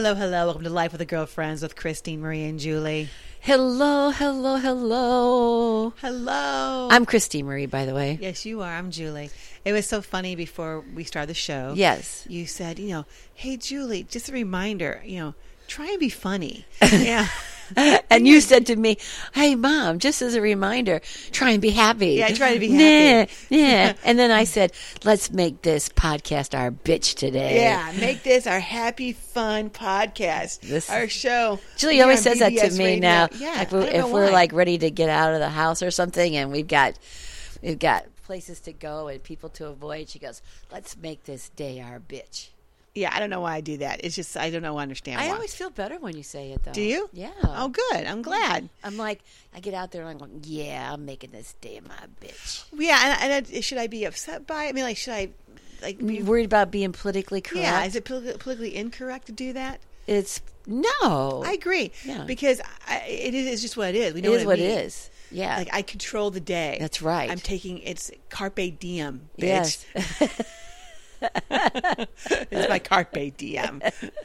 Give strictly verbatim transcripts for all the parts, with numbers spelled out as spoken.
Hello, hello. Welcome to Life with the Girlfriends with Christine, Marie, and Julie. Hello, hello, hello. Hello. I'm Christine Marie, by the way. Yes, you are. I'm Julie. It was so funny before we started the show. Yes. You said, you know, hey, Julie, just a reminder, you know, try and be funny. Yeah. And you said to me, hey, Mom, just as a reminder, try and be happy. Yeah, try to be happy. Nah, yeah. And then I said, let's make this podcast our bitch today. Yeah, make this our happy, fun podcast. This- our show. Julie always Here on says that B B to S me Radio. now. Yeah, Like I don't if know we're why. like ready to get out of the house or something and we've got we've got places to go and people to avoid, she goes, let's make this day our bitch. Yeah, I don't know why I do that. It's just, I don't know, I understand I why. always feel better when you say it, though. Do you? Yeah. Oh, good. I'm glad. I'm like, I get out there and I'm going, yeah, I'm making this day my bitch. Yeah, and, and I- should I be upset by it? I mean, like, should I, like, be, You worried about being politically correct? yeah, is it poli- politically incorrect to do that? It's, no. I agree. Yeah. Because I, it is it's just what it is. We it know is what what it it means. is. Yeah. Like, I control the day. That's right. I'm taking, it's carpe diem, bitch. Yes. It's my carpe diem.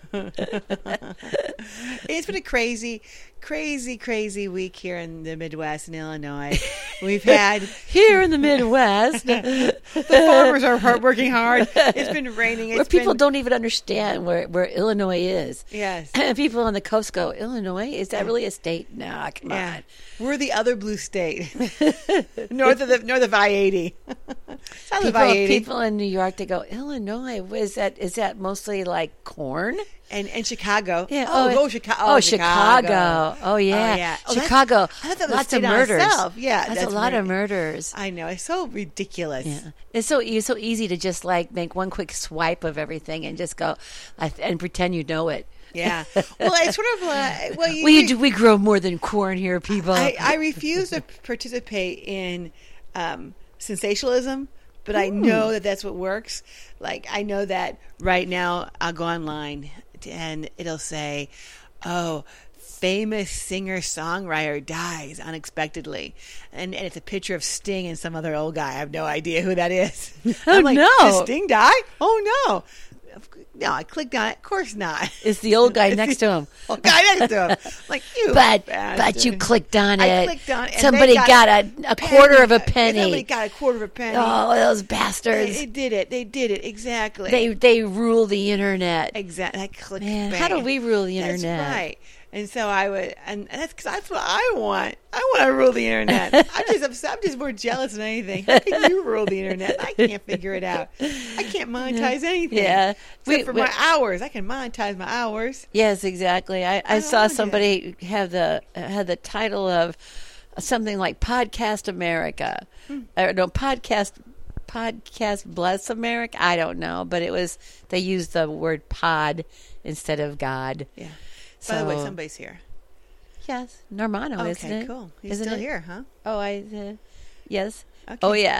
It's been a crazy, crazy, crazy week here in the Midwest in Illinois. We've had Here in the Midwest, the farmers are hard, working hard. It's been raining. It's where people been, don't even understand where, where Illinois is. Yes. And people on the coast go, Illinois? Is that really a state? No, come Yeah, on. we're the other blue state, north of the north of I eighty. South of People, I eighty, people in New York, they go, Illinois, is that is that mostly like corn? and and Chicago. Yeah. Oh, Oh, oh, Chicago. Oh, Chicago. Oh, yeah. Oh, yeah. Oh, that's- Chicago. I thought that was Lots a of state on murders. itself. Yeah, That's, that's a lot of mur- murders. I know. It's so ridiculous. Yeah. It's so it's so easy to just like make one quick swipe of everything and just go and pretend you know it. Yeah. Well, it's sort of like, well, you, We do, we grow more than corn here, people. I, I refuse to participate in um, sensationalism, but I know that that's what works. Like, I know that right now I'll go online and it'll say, oh, famous singer-songwriter dies unexpectedly. And, and it's a picture of Sting and some other old guy. I have no idea who that is. Oh, I'm like, no. Did Sting die? Oh, no. No, I clicked on it. Of course not. It's the old guy next to him. Old guy next to him. I'm like, you But bastard. but you clicked on it. I clicked on it. and Somebody they got, got a, a quarter of a Somebody penny. got a quarter of a penny. Oh, those they, bastards! they did it. They did it. Exactly. They they rule the internet. exactly. I clicked. Man, bang. how do we rule the That's internet? right. And so I would, and that's because that's what I want. I want to rule the internet. I'm just upset. I'm just more jealous than anything. How can you rule the internet? I can't figure it out. I can't monetize anything. Yeah. Except We- for we- my hours. I can monetize my hours. Yes, exactly. I, I don't saw want it. somebody have the had the title of something like Podcast America, Hmm. or no podcast podcast Bless America. I don't know, but it was they used the word pod instead of God. Yeah. By the way, So- somebody's here. Yes, Normano, Okay, isn't it? cool. He's Isn't still it? here, huh? Oh, I uh, yes. Okay. Oh yeah.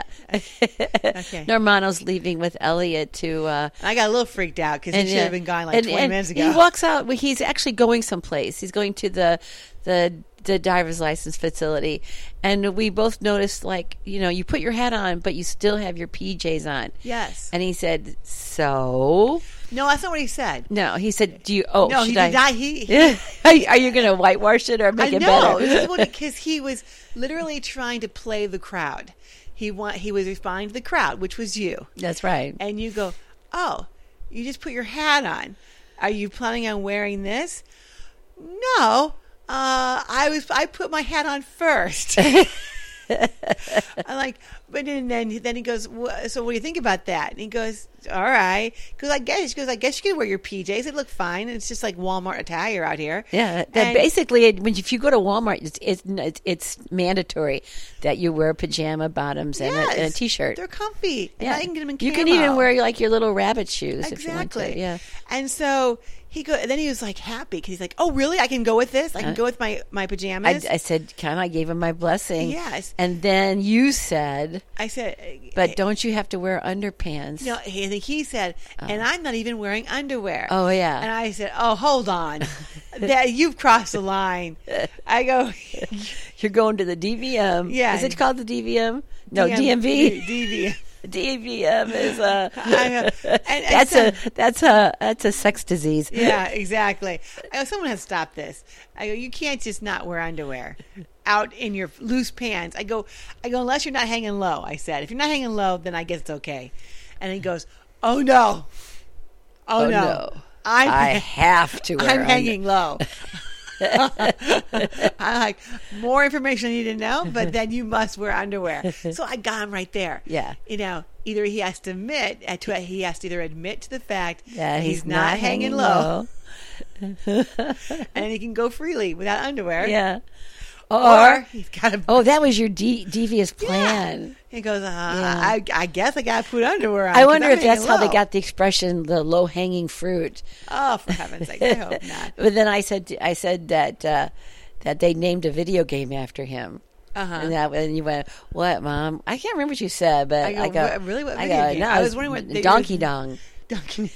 Okay. Normano's leaving with Elliot to. Uh, I got a little freaked out because he and, should uh, have been gone like and- twenty and minutes ago. He walks out. well, He's actually going someplace. He's going to the the the driver's license facility, and we both noticed, like, you know, you put your hat on, but you still have your P Js on. Yes. And he said, "So." No, that's not what he said. No, he said, "Do you?" Oh, No, he should did I? not. He, he Yeah. Are you, are you going to whitewash it or make I it know better? because he was literally trying to play the crowd. He want he was responding to the crowd, which was you, That's right. and you go, "Oh, you just put your hat on. Are you planning on wearing this?" No, uh, I was. I put my hat on first. I'm like, but then then, then he goes, "Wha- so what do you think about that? And he goes, all right. Because I guess he goes, I guess you can wear your P Js. They look fine. And it's just like Walmart attire out here. Yeah, that And- basically, it- when if you go to Walmart, it's it's, it's, it's mandatory that you wear pajama bottoms and, a, and a Yes, t-shirt. They're comfy. And Yeah, I can get them in you camo. can even wear like your little rabbit shoes if you want Exactly. to. Yeah, And so he go. And then he was like happy because he's like, oh, really? I can go with this. I can Uh, go with my my I, pajamas. I said, "Kind I gave him my blessing." Yes. and then you said, I said, "But don't you have to wear underpants?" No, he, I think he said, and I'm not even wearing underwear. Oh, yeah. And I said, oh, hold on, that you've crossed the line. I go, You're going to the D V M. Yeah. Is it called the D V M? No, D M D M V. D V. D V M is a I, uh, and, and that's so, a that's a that's a sex disease. yeah, exactly. I go, someone has stopped this. I go, you can't just not wear underwear out in your loose pants. I go, I go, unless you're not hanging low. I said, if you're not hanging low, then I guess it's okay. And he goes, oh no, oh, Oh, no, no. I'm, I have to wear I'm under- hanging low. I'm like, more information I need to know, but then you must wear underwear. So I got him right there. Yeah. You know, either he has to admit, uh, to, he has to either admit to the fact Yeah, that he's, he's not, not hanging, hanging low, low. and he can go freely without underwear. Yeah. Or, Or he's got to. oh, that was your de- devious plan. He goes, uh, Yeah. I, I guess I got to put underwear on. I 'cause wonder I'm if that's hanging how they low. got the expression "the low hanging fruit." Oh, for heaven's sake! I hope not. But then I said, I said that uh, that they named a video game after him. Uh-huh. And that, and you went, "What, Mom?" I can't remember what you said, but I go, I go, "Re- really? What I video go, game?" no, I it was wondering what they- Donkey Dong, Donkey.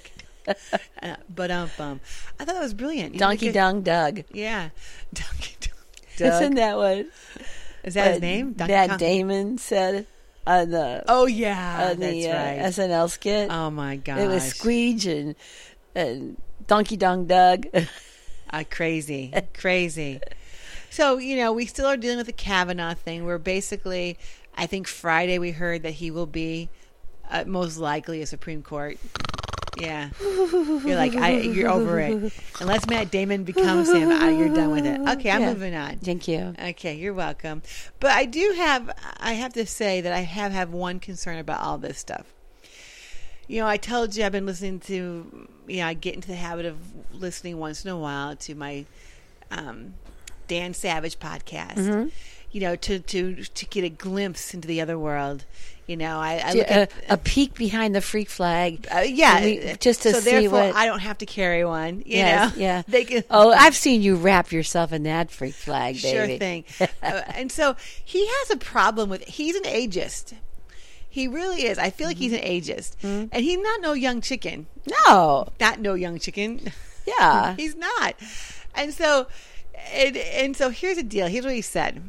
uh, but um, bum. I thought that was brilliant. You Donkey think it- Dong Doug. Yeah, Donkey Dong. Isn't Doug. that what? Is that his what name? Donkey Matt Kong? Damon said on the Oh yeah, on that's the uh, right. S N L skit. Oh my gosh, It was Squeege and, and Donkey Dong Doug. uh, crazy, crazy. So you know, we still are dealing with the Kavanaugh thing. We're basically, I think Friday we heard that he will be uh, most likely a Supreme Court. Yeah, you're like I, you're over it. Unless Matt Damon becomes him, uh, you're done with it. Okay, I'm Yeah. moving on. Thank you. Okay, you're welcome. But I do have, I have to say that I have have one concern about all this stuff. You know, I told you I've been listening to, you know, I get into the habit of listening once in a while to my um, Dan Savage podcast. Mm-hmm. You know, to, to to get a glimpse into the other world. You know, I, I To- look a, at a peek behind the freak flag. uh, yeah, we- just to so see therefore what. I don't have to carry one. You Yes, know, yeah. They can. Oh, I've seen you wrap yourself in that freak flag, Sure baby. thing. uh, and so he has a problem with, he's an ageist. He really is. I feel like he's an ageist. Mm-hmm. And he's not no young chicken. No. Not no young chicken. Yeah. He's not. And so, and, and so here's the deal. Here's what he said.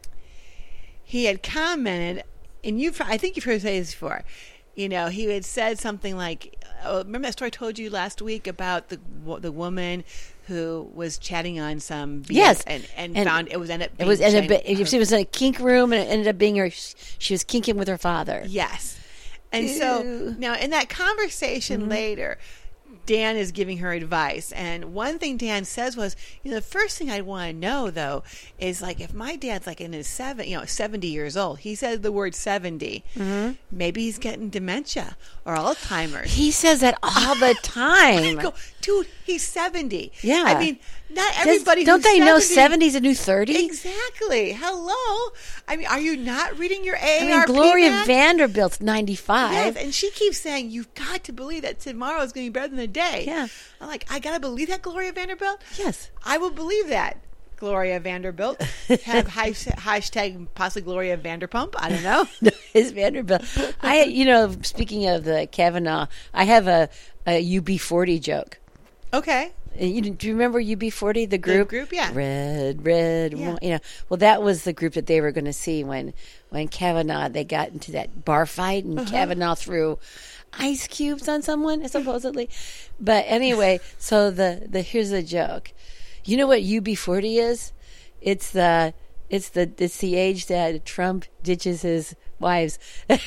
He had commented, and you've, I think you've heard me say this before. You know, he had said something like, oh, remember that story I told you last week about the the woman who was chatting on some B S Yes. and, and, And found it was ended up It being was ended up, Shane- she was in a kink room, and it ended up being her. She was kinking with her father. Yes. And so Ew. now in that conversation Mm-hmm. later, Dan is giving her advice. And one thing Dan says was, you know, the first thing I want to know, though, is like if my dad's like in his seven, you know, seventy years old, he said the word seventy, Mm-hmm. maybe he's getting dementia or Alzheimer's. He says that all the I time. go, dude, he's seventy. Yeah. I mean, not Does- everybody don't who's they know seventy seventy's a new thirty? Exactly. Hello. I mean, are you not reading your A I A R P? mean, Gloria Mac? Vanderbilt's ninety-five. Yes, and she keeps saying, you've got to believe that tomorrow is going to be better than the day. Yeah. I'm like, I got to believe that, Gloria Vanderbilt? Yes. I will believe that, Gloria Vanderbilt. Have hash- hashtag possibly Gloria Vanderpump. I don't know. No, it's Vanderbilt. I, you know, speaking of the Kavanaugh, I have a, a U B forty joke. Okay. Uh, You, do you remember U B forty, the group? group, yeah. Red, red, Yeah. one- you know. Well, that was the group that they were going to see when, when Kavanaugh, they got into that bar fight, and Uh-huh. Kavanaugh threw ice cubes on someone, supposedly. But anyway, so the, the here's the joke. You know what U B forty is? It's the it's the it's the age that Trump ditches his wives.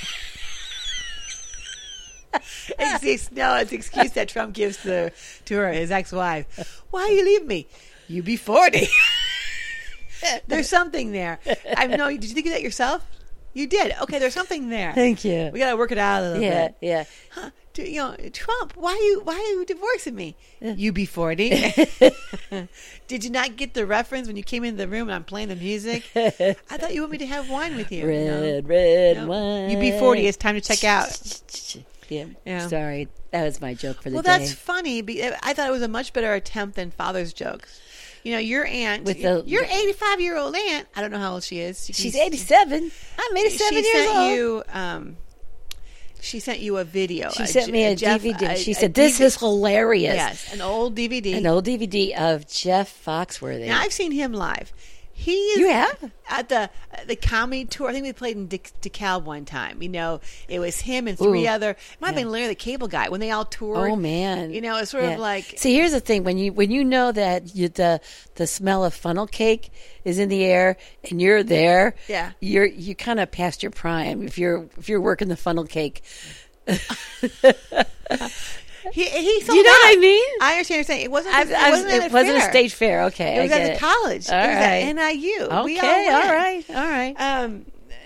It's the, no, it's the excuse that Trump gives to, to her, his ex-wife. Why you leave me? You be forty. There's something there. I know. Did you think of that yourself? You did. Okay, there's something there. Thank you. We got to work it out a little Yeah, bit. yeah. Huh? Do, you know, Trump, why you why are you divorcing me? You be forty. Did you not get the reference when you came into the room and I'm playing the music? I thought you want me to have wine with you. Red, No. red No. wine. You be forty. It's time to check out. Yeah, Yeah. sorry. That was my joke for the Well, day. that's funny. be- I thought it was a much better attempt than Father's jokes. You know, your aunt, With the- your eighty-five-year-old aunt. I don't know how old she is. She- She's eighty-seven. I'm eighty-seven she years sent old. you. Um, she sent you a video. She sent me a, Jeff- D V D. a- She a said, "This D V D is hilarious." Yes, an old D V D. An old D V D of Jeff Foxworthy. Now I've seen him live. He is You have? at the the comedy tour. I think we played in De- DeKalb one time. You know, it was him and three Ooh. other. It might have Yeah. been Larry the Cable Guy when they all toured. Oh man! You know, it's sort Yeah. of like See, here's the thing: when you when you know that you, the the smell of funnel cake is in the air and you're there, Yeah. you're you kind of past your prime if you're if you're working the funnel cake. he he. Do you know what I mean? I understand what you're saying. It wasn't. I, it I was, wasn't at it wasn't fair. a stage fair. Okay, It was I at get the it. college. All it was right. at N I U. We all Okay, all went. right, all right. Um,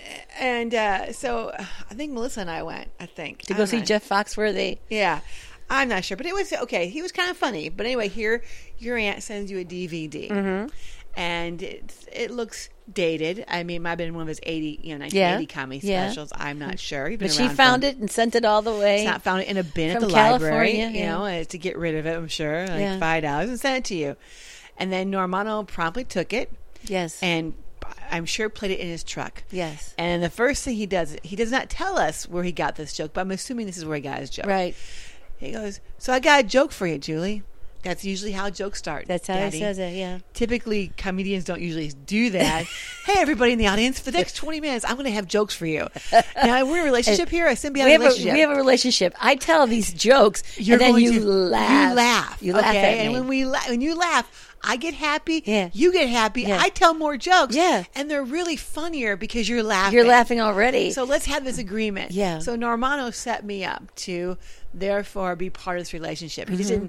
and uh, so I think Melissa and I went. I think to go I'm see not- Jeff Foxworthy. Yeah, I'm not sure, but it was okay. He was kind of funny. But anyway, here your aunt sends you a D V D, Mm-hmm. and it, it looks dated. I mean, it might have been one of his eighty, you know, nineteen eighty Yeah, comedy yeah. specials. I'm not sure. He's been But she around found for- it and sent it all the way. It's not found it in a bin at From the library. California, You yeah. know, uh, to get rid of it. I'm sure, like Yeah. five dollars, and sent it to you. And then Normano promptly took it Yes. and I'm sure played it in his truck. Yes. And the first thing he does, he does not tell us where he got this joke, but I'm assuming this is where he got his joke. Right. He goes, "So I got a joke for you, Julie." That's usually how jokes start. That's how Daddy. he says it. Yeah. Typically, comedians don't usually do that. Hey, everybody in the audience, for the next twenty minutes, I'm going to have jokes for you. Now, we're in a relationship here, a symbiotic We have, a, relationship. we have a relationship. I tell these jokes, You're and then going you to- laugh. You laugh. You laugh okay? at me. And when we la- when you laugh, I get happy. Yeah. You get happy. Yeah. I tell more jokes. Yeah. And they're really funnier because you're laughing. You're laughing already. So let's have this agreement. Yeah. So Normano set me up to therefore be part of this relationship. He just Mm-hmm. didn't.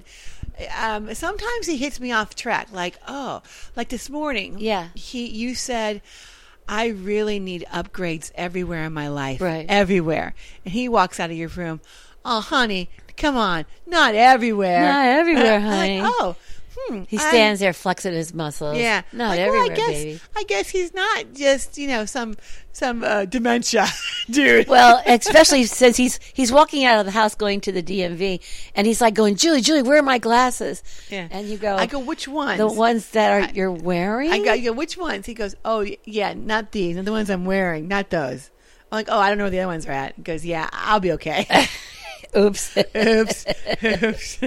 Um, sometimes he hits me off track. Like, oh, like this morning. Yeah. He, you said, I really need upgrades everywhere in my life. Right. Everywhere. And he walks out of your room. Oh, honey, come on, not everywhere. Not everywhere, I'm honey. Like, oh, hmm. He I- stands there flexing his muscles. yeah, Not like, everywhere, well, I guess, baby. I guess he's not just you know some some uh, dementia dude. Well, especially since he's he's walking out of the house going to the D M V, and he's like going, Julie, Julie, where are my glasses? Yeah. And you go, I go, which ones? the ones that are you're wearing. I go, I go, which ones? He goes, oh yeah, not these, not the ones I'm wearing, not those. I'm like, oh, I don't know where the other ones are at. He goes, yeah, I'll be okay. Oops. Oops. Oops.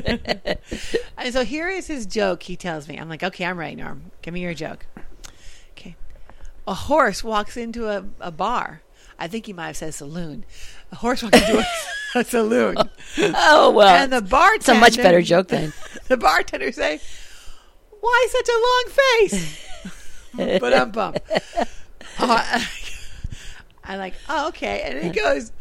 And so here is his joke he tells me. I'm like, okay, I'm ready, Norm. Give me your joke. Okay. A horse walks into a, a bar. I think he might have said saloon. A horse walks into a, a saloon. Oh well, And the bartender. it's a much better joke then. The bartender say, why such a long face? But I'm bummed. Oh, I'm like, oh, okay. And he goes,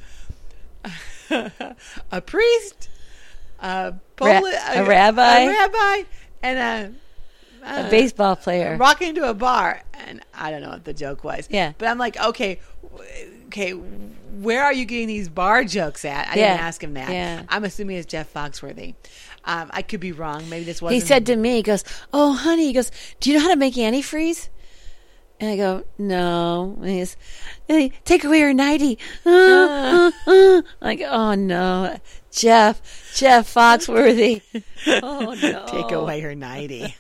a priest, a, poli- Ra- a rabbi? a rabbi, and a, A baseball player. walking into a bar. And I don't know what the joke was. Yeah. But I'm like, okay, w- okay, where are you getting these bar jokes at? I Yeah. didn't ask him that. Yeah. I'm assuming it's Jeff Foxworthy. Um, I could be wrong. Maybe this He wasn't. said to me, he goes, "Oh, honey," he goes, "Do you know how to make antifreeze?" And I go, "No." And he goes, "Hey, take away her nightie." Uh, uh, uh. I go, "Oh no, Jeff, Jeff Foxworthy." Oh no, Take away her nightie.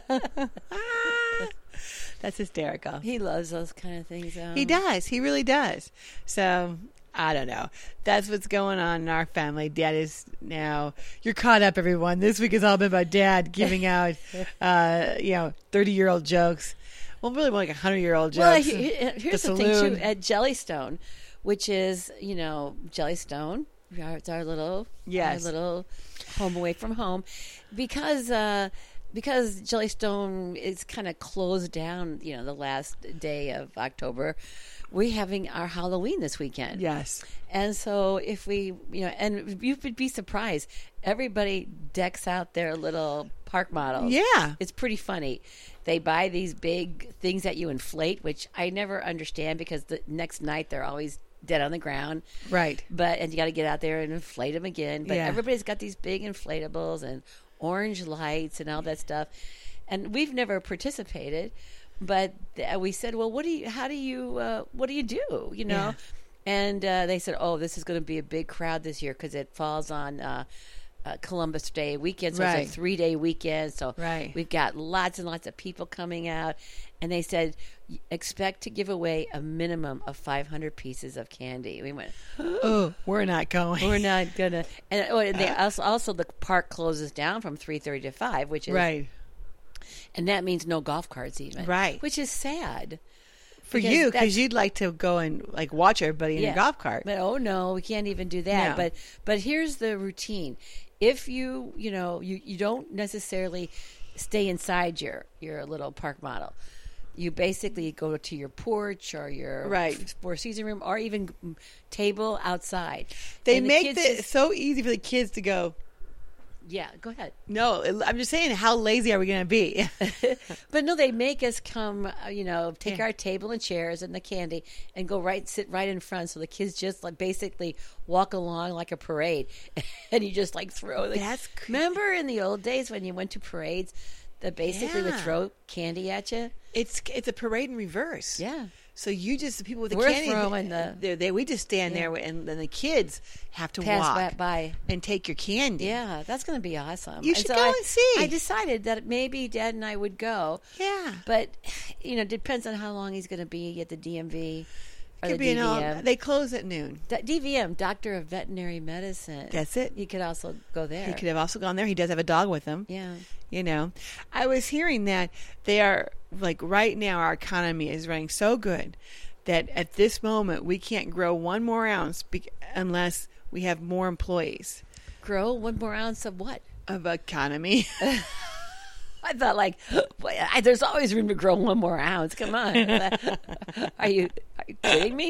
That's hysterical. He loves those kind of things. Though. He does. He really does. So I don't know. That's what's going on in our family. Dad is now. You're caught up, everyone. This week has all been about Dad giving out, uh, you know, thirty-year-old jokes. Well, really more like hundred-year-old jokes. Well, he- he- here's the, thing saloon. too. At Jellystone, which is you know Jellystone, it's our little Yes. our little home away from home, because uh, because Jellystone is kind of closed down. You know, the last day of October, we're having our Halloween this weekend. Yes. And so if we, you know, and you would be surprised, everybody decks out their little park models. Yeah. It's pretty funny. They buy these big things that you inflate, which I never understand because the next night they're always dead on the ground. Right. But, and you got to get out there and inflate them again. But Yeah. everybody's got these big inflatables and orange lights and all that stuff. And we've never participated, but th- we said, well, what do you, how do you, uh, what do you do? You know? Yeah. And uh, they said, oh, this is going to be a big crowd this year because it falls on uh, uh, Columbus Day weekend. So Right. it's a three-day weekend. So Right. we've got lots and lots of people coming out. And they said, expect to give away a minimum of five hundred pieces of candy. We went, Oh, we're not going. we're not going to. And, oh, and they also, also, the park closes down from three thirty to five, which is Right. And that means no golf carts even. Right. Which is sad. For Because you, that's- because you'd like to go and like watch everybody in Yeah. your golf cart. But oh no, we can't even do that. No. But but here's the routine. If you you know you, you don't necessarily stay inside your your little park model. You basically go to your porch or your Right. Four Season room or even table outside. They And the make kids it just- so easy for the kids to go, yeah. Go ahead. no, I'm just saying, how lazy are we going to be? But no, they make us come, uh, you know, take Yeah. our table and chairs and the candy and go right, sit right in front. So the kids just like basically walk along like a parade, and you just like throw. The, That's cre- remember in the old days when you went to parades, that basically would Yeah. throw candy at you. It's it's a parade in reverse. Yeah. So you just, the people with the We're candy, throwing the- they, they, we just stand Yeah. there and then the kids have to Pass walk that by. and take your candy. Yeah, that's going to be awesome. You And should so go I, and see. I decided that maybe Dad and I would go. Yeah. But, you know, depends on how long he's going to be at the D M V or Could the be an D V all, M. they close at noon. D- D V M, Doctor of Veterinary Medicine. That's it. You could also go there. He could have also gone there. He does have a dog with him. Yeah. You know, I was hearing that they are like right now our economy is running so good that at this moment we can't grow one more ounce be- unless we have more employees Grow one more ounce of what? of economy. I thought like, boy, I, there's always room to grow one more ounce. Come on. are you are you kidding me?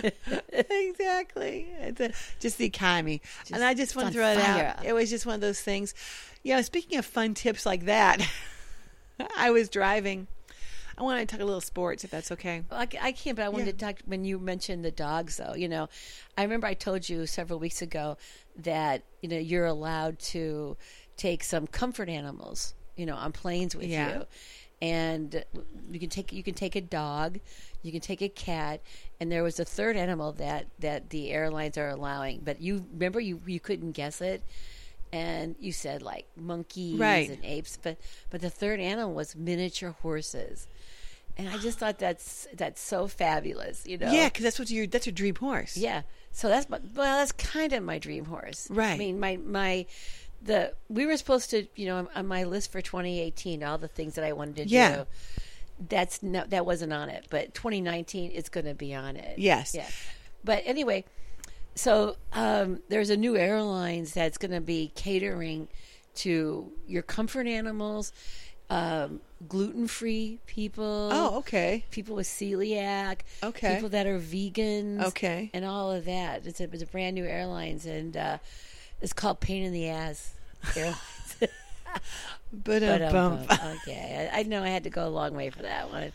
Exactly. It's a, just the economy. and I just it's want on to throw it fire. out. It was just one of those things. You know, speaking of fun tips like that, I was driving. I want to talk a little sports, if that's okay. Well, I, I can't, but I wanted Yeah. to talk when you mentioned the dogs, though. You know, I remember I told you several weeks ago that, you know, you're allowed to take some comfort animals, you know, on planes with Yeah. you. And you can take you can take a dog, you can take a cat, and there was a third animal that, that the airlines are allowing. But you remember you, you couldn't guess it, and you said like monkeys Right. and apes, but but the third animal was miniature horses, and I just thought that's that's so fabulous, you know? Yeah, because that's what your that's your dream horse. Yeah. So that's my, well, that's kind of my dream horse. Right. I mean, my my the we were supposed to, you know, on my list for twenty eighteen, all the things that I wanted to Yeah. do. That's no, that wasn't on it, but twenty nineteen it's going to be on it. Yes. Yeah. But anyway, so um, there's a new airlines that's going to be catering to your comfort animals, um, gluten-free people. Oh, okay. People with celiac, Okay. people that are vegans, Okay. and all of that. It's a, it's a brand new airlines, and uh, it's called Pain in the Ass. Airlines. But But, a um, bump. um, okay, I, I know I had to go a long way for that one.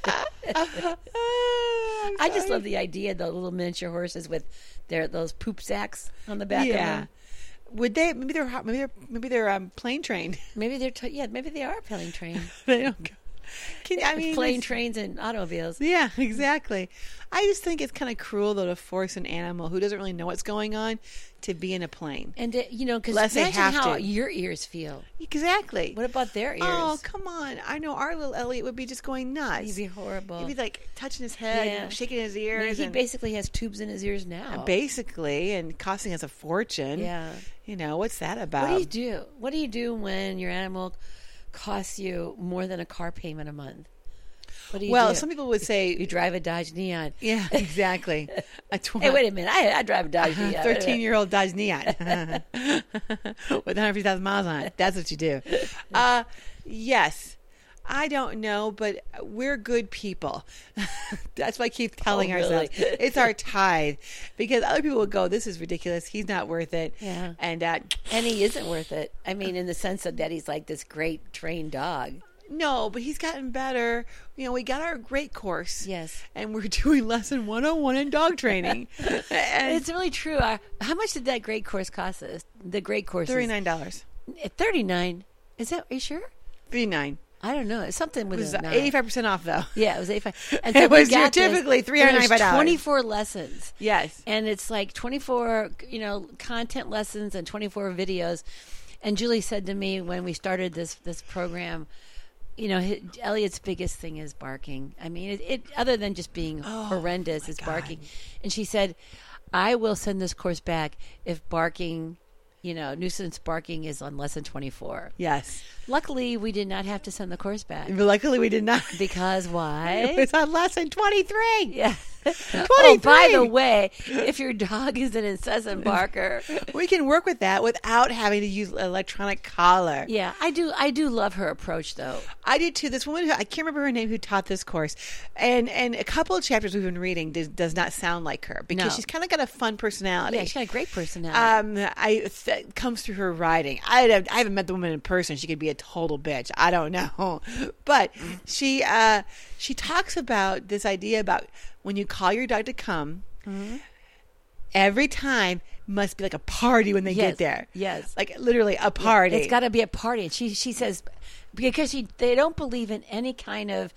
Ah, I just love the idea, the little miniature horses with their those poop sacks on the back of Yeah. them. Would they? Maybe they're hot- maybe they're maybe they're um, plane trained. Maybe they're t- yeah, maybe they are plane trained. They don't go. Can, I mean, plane it's- trains and automobiles. Yeah, exactly. I just think it's kind of cruel though to force an animal who doesn't really know what's going on to be in a plane. And uh, you know, because Unless they imagine have how to. your ears feel. Exactly. What about their ears? Oh, come on! I know our little Elliot would be just going nuts. He'd be horrible. He'd be like touching his head, Yeah. and shaking his I mean, ears, he and basically has tubes in his ears now. basically, and costing us a fortune. Yeah. You know what's that about? What do you do? What do you do when your animal costs you more than a car payment a month? What do you well, do? some people would say, You drive a Dodge Neon. yeah, exactly. A tw- Hey, wait a minute! I, I drive a Dodge Neon. thirteen-year-old Dodge Neon with one hundred fifty thousand miles on it. That's what you do. Uh, yes. I don't know, but we're good people. That's why I keep telling Oh, really? ourselves it's our tithe, because other people would go, "This is ridiculous. He's not worth it." Yeah. And uh, And he isn't worth it. I mean, in the sense of that he's like this great trained dog. no, but he's gotten better. You know, we got our great course. Yes. And we're doing lesson one oh one in dog training. And It's really true. Uh, how much did that great course cost us? The great course thirty-nine dollars. is thirty-nine. Is that? Are you sure? thirty-nine. I don't know. It's something It with was a nine. eighty-five percent off, though. Yeah, it was eighty-five. And It we was got this, typically and three hundred ninety-five dollars. there's twenty-four lessons. Yes. And it's like twenty-four, you know, content lessons and twenty-four videos. And Julie said to me when we started this this program, you know, hi Elliot's biggest thing is barking. I mean, it, it other than just being Oh, horrendous, my is God. barking. And she said, I will send this course back if barking you know, nuisance barking is on lesson twenty-four. Yes. Luckily, we did not have to send the course back. But luckily, we did not. Because why? It's on lesson twenty-three. Yeah. twenty-three. Oh, by the way, if your dog is an incessant barker, we can work with that without having to use electronic collar. yeah, I do. I do love her approach, though. I did too. This woman, who, I can't remember her name, who taught this course, and and a couple of chapters we've been reading does, does not sound like her because No. she's kind of got a fun personality. Yeah, she's got a great personality. Um, I th- comes through her writing. I I haven't met the woman in person. She could be a total bitch. I don't know, but she uh, she talks about this idea about when you call your dog to come. Mm-hmm. Every time must be like a party when they Yes, get there. yes. like literally a party. It's got to be a party. And she she says because she they don't believe in any kind of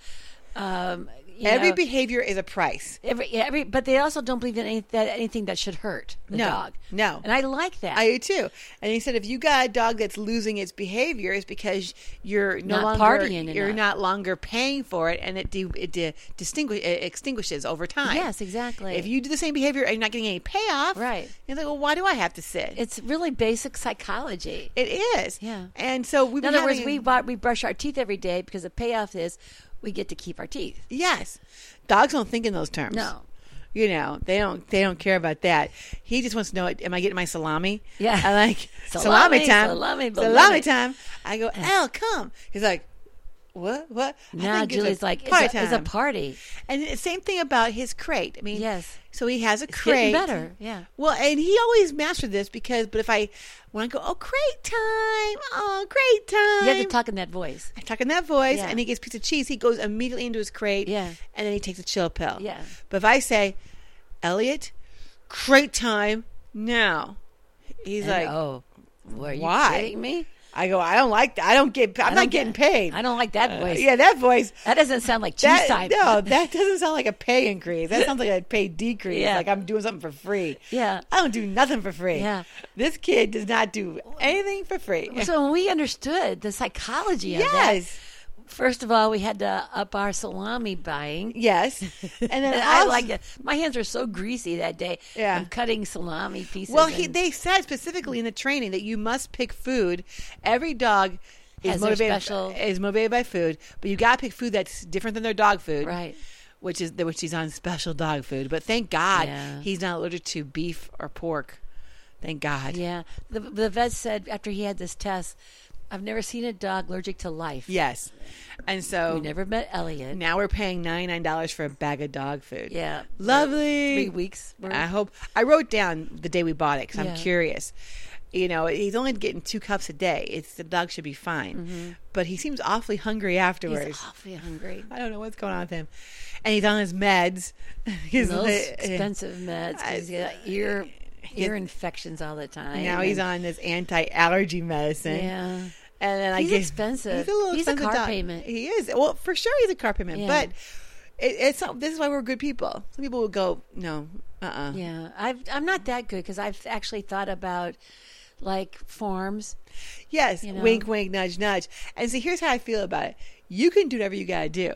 um, you Every know, behavior is a price. every every, but they also don't believe in any, that anything that should hurt the No, dog. no. And I like that. I do too. And he said if you got a dog that's losing its behavior, it's because you're no Not longer partying you're enough. not longer paying for it, and it de- it de- distinguish it extinguishes over time. Yes, exactly. If you do the same behavior and you're not getting any payoff, Right. You're like, well, why do I have to sit? It's really basic psychology. It is. Yeah. And so we've In been other words, having- we bought, we brush our teeth every day because the payoff is we get to keep our teeth. yes, dogs don't think in those terms. No. You know, they don't. They don't care about that. He just wants to know: am I getting my salami? Yeah. I like Salami, salami, time. salami, salami salami. time. I go, Al, come. He's like, what? What? I Now think it's Julie's a like, party it's a, it's a time. party. And the same thing about his crate. I mean, Yes. So he has a It's crate. getting better. Yeah. Well, and he always mastered this because, but if I when I go, oh, crate time, oh, crate time, You have to talk in that voice. I talk in that voice, Yeah. and he gets a piece of cheese. He goes immediately into his crate, Yeah. and then he takes a chill pill. Yeah. But if I say, Elliot, crate time now, he's And, like, oh, were you why? kidding me? I go, I don't like that. I don't get. I'm I not don't getting get- paid. I don't like that voice. Yeah, that voice. That doesn't sound like cheese That, time. no, that doesn't sound like a pay increase. That sounds like a pay decrease. Yeah. Like I'm doing something for free. Yeah. I don't do nothing for free. Yeah. This kid does not do anything for free. So when we understood the psychology of that, Yes. first of all, we had to up our salami buying. Yes. And then And I also- like it. My hands were so greasy that day. Yeah. I'm cutting salami pieces. Well, he, and- they said specifically in the training that you must pick food. Every dog is Has their motivated special- is motivated by food, but you got to pick food that's different than their dog food, Right. Which is which he's on special dog food. But thank God Yeah. he's not allergic to beef or pork. Thank God. Yeah. The, the vet said after he had this test, I've never seen a dog allergic to life. Yes. And so We never met Elliot. now we're paying ninety-nine dollars for a bag of dog food. Yeah. Lovely. Three weeks. worth. I hope. I wrote down the day we bought it because Yeah. I'm curious. You know, he's only getting two cups a day. It's the dog should be fine, but he seems awfully hungry afterwards. He's awfully hungry. I don't know what's going on with him, and he's on his meds. He's Those uh, expensive meds. 'Cause he's got ear He- ear infections all the time. Now he's and- on this anti-allergy medicine. Yeah. And then I He's guess expensive. He's a little He's a expensive car dog. payment. He is. Well, for sure he's a car payment, Yeah. but it, it's not, this is why we're good people. Some people will go, no, uh, uh Yeah, I've, I'm not that good because I've actually thought about like forms. Yes, You know? wink, wink, nudge, nudge. And see, here's how I feel about it. You can do whatever you got to do.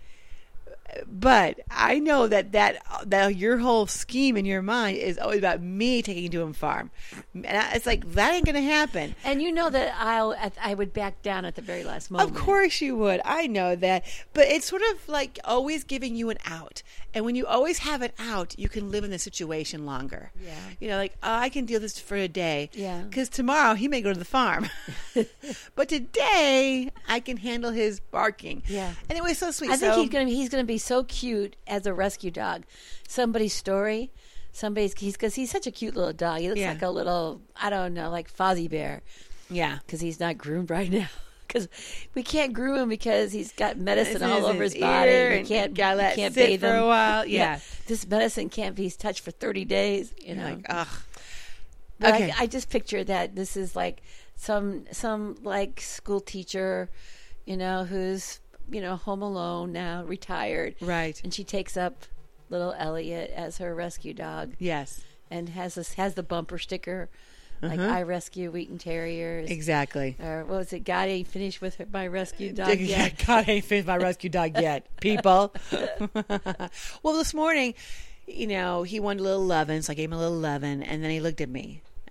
But I know that, that that your whole scheme in your mind is always about me taking you to him farm. And I- it's like, that ain't going to happen. And you know that I'll I would back down at the very last moment. Of course you would. I know that. But it's sort of like always giving you an out. And when you always have an out, you can live in the situation longer. Yeah. You know, like, oh, I can deal this for a day. Yeah. Because tomorrow he may go to the farm. But today I can handle his barking. Yeah. And it was so sweet. I think So- he's gonna be he's gonna be so cute as a rescue dog. Somebody's story. Somebody's he's because he's such a cute little dog. He looks Yeah. like a little I don't know like Fozzie Bear Yeah. because he's not groomed right now. Because we can't groom him because he's got medicine It's all in over his his body. ear We and can't gotta let we can't sit bathe for him a while. Yeah. This medicine can't be touched for thirty days. You know. Like, ugh. But Okay. I, I just picture that this is like some some like school teacher, you know, who's you know home alone now, retired, Right. and she takes up little Elliot as her rescue dog, Yes. and has this has the bumper sticker, like Uh-huh. I rescue Wheaton Terriers, Exactly. or what was it? God ain't finished with her, my rescue dog yet. God ain't finished my rescue dog yet, people. Well, this morning, you know, he wanted a little lovin', so I gave him a little lovin', and then he looked at me.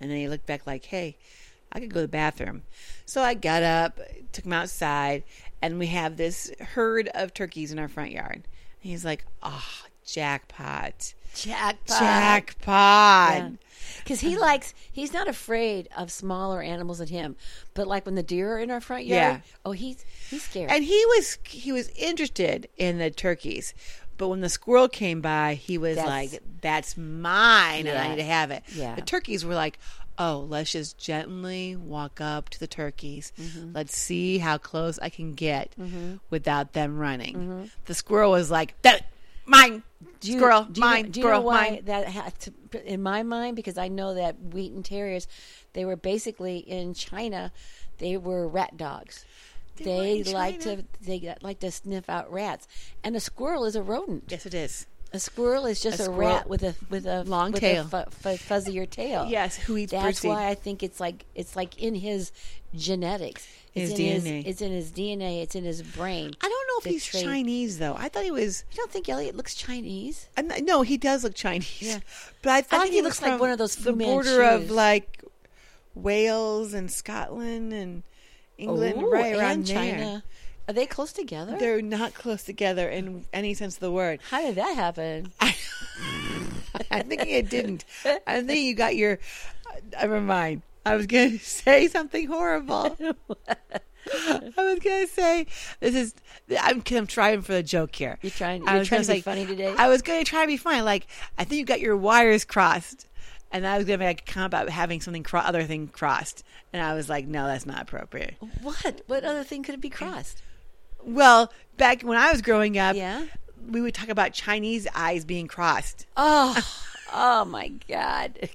And then he looked back like, hey, I could go to the bathroom. So I got up, took him outside, and we have this herd of turkeys in our front yard. And he's like, oh, jackpot. Jackpot. Jackpot. Because he likes, he's not afraid of smaller animals than him. But like when the deer are in our front yard, Yeah. oh, he's he's scared. And he was he was interested in the turkeys. But when the squirrel came by, he was That's- like, that's mine, and Yeah. I need to have it. Yeah. The turkeys were like, oh, let's just gently walk up to the turkeys. Mm-hmm. Let's see how close I can get without them running. The squirrel was like, that, mine, Do you- squirrel, do you know- mine, do you squirrel, know why mine. that had to, in my mind? Because I know that Wheaten Terriers, they were basically in China, they were rat dogs. They They, were in like China? to they like to sniff out rats, and a squirrel is a rodent. Yes, it is. A squirrel is just A a, squirrel- rat with a with a Long with tail. a fu- fu- fuzzier tail. Yes, who eats That's birdseed. why I think it's like it's like in his genetics. His It's D N A. in his it's in his D N A. It's in his brain. I don't know if The he's trait- Chinese, though. I thought he was. You don't think Elliot looks Chinese? I'm not- No, he does look Chinese. Yeah. But I thought think he was looks like from one of those the Fu border of Manchus. like Wales and Scotland and England, Ooh, right around and there. China. Are they close together? They're not close together in any sense of the word. How did that happen? I'm thinking it didn't. I'm thinking you got your. Uh, never mind. I was going to say something horrible. I was going to say this is. I'm, I'm trying for the joke here. You're trying. I You're was trying gonna to be say- funny today. I was going to try to be funny. Like I think you got your wires crossed, and I was going to make a comment about having something cro- other thing crossed, and I was like, no, that's not appropriate. What? What other thing could it be crossed? Well, back when I was growing up, Yeah. we would talk about Chinese eyes being crossed. Oh, oh my God!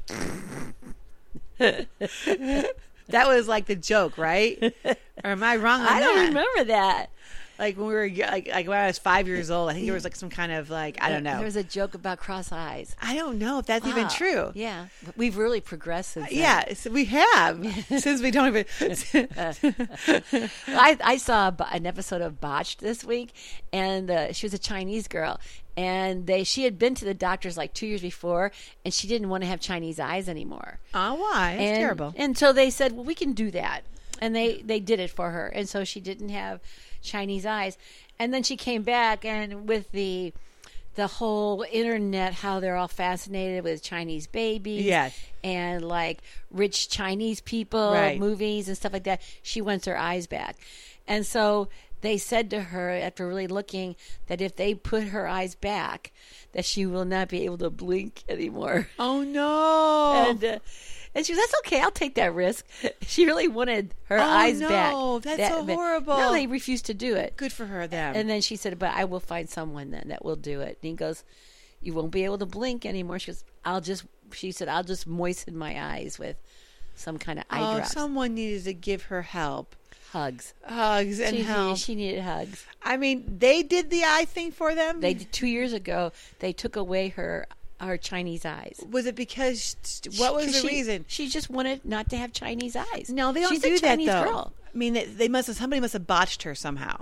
That was like the joke, right? Or am I wrong on I don't that? remember that. Like when we were like, like when I was five years old, I think there was like some kind of like I don't know. There was a joke about cross eyes. I don't know if that's even Wow. true. Yeah, we've really progressed since then. Yeah, so we have since we don't even. I, I saw a bo- an episode of Botched this week, and uh, she was a Chinese girl, and they she had been to the doctors like two years before, and she didn't want to have Chinese eyes anymore. Oh, why? It's and, terrible. And so they said, well, we can do that, and they they did it for her, and so she didn't have Chinese eyes, and then she came back, and with the the whole internet, how they're all fascinated with Chinese babies, Yes. and like rich Chinese people, Right. movies and stuff like that. She wants her eyes back, and so they said to her after really looking that if they put her eyes back, that she will not be able to blink anymore. Oh no! And uh, and she was, that's okay, I'll take that risk. She really wanted her Oh, eyes no, back. that's That- so but- horrible. No, they refused to do it. Good for her. Then. And then she said, but I will find someone then that will do it. And he goes, you won't be able to blink anymore. She goes, I'll just, she said, I'll just moisten my eyes with some kind of eye oh, drops. someone needed to give her help, Hugs. hugs, and She help. needed, she needed hugs. I mean, they did the eye thing for them. They two years ago, they took away her her Chinese eyes. Was it because what was the She- reason? She just wanted not to have Chinese eyes. No, they don't She's do a Chinese that though. girl. I mean, they, they must have. Somebody must have botched her somehow.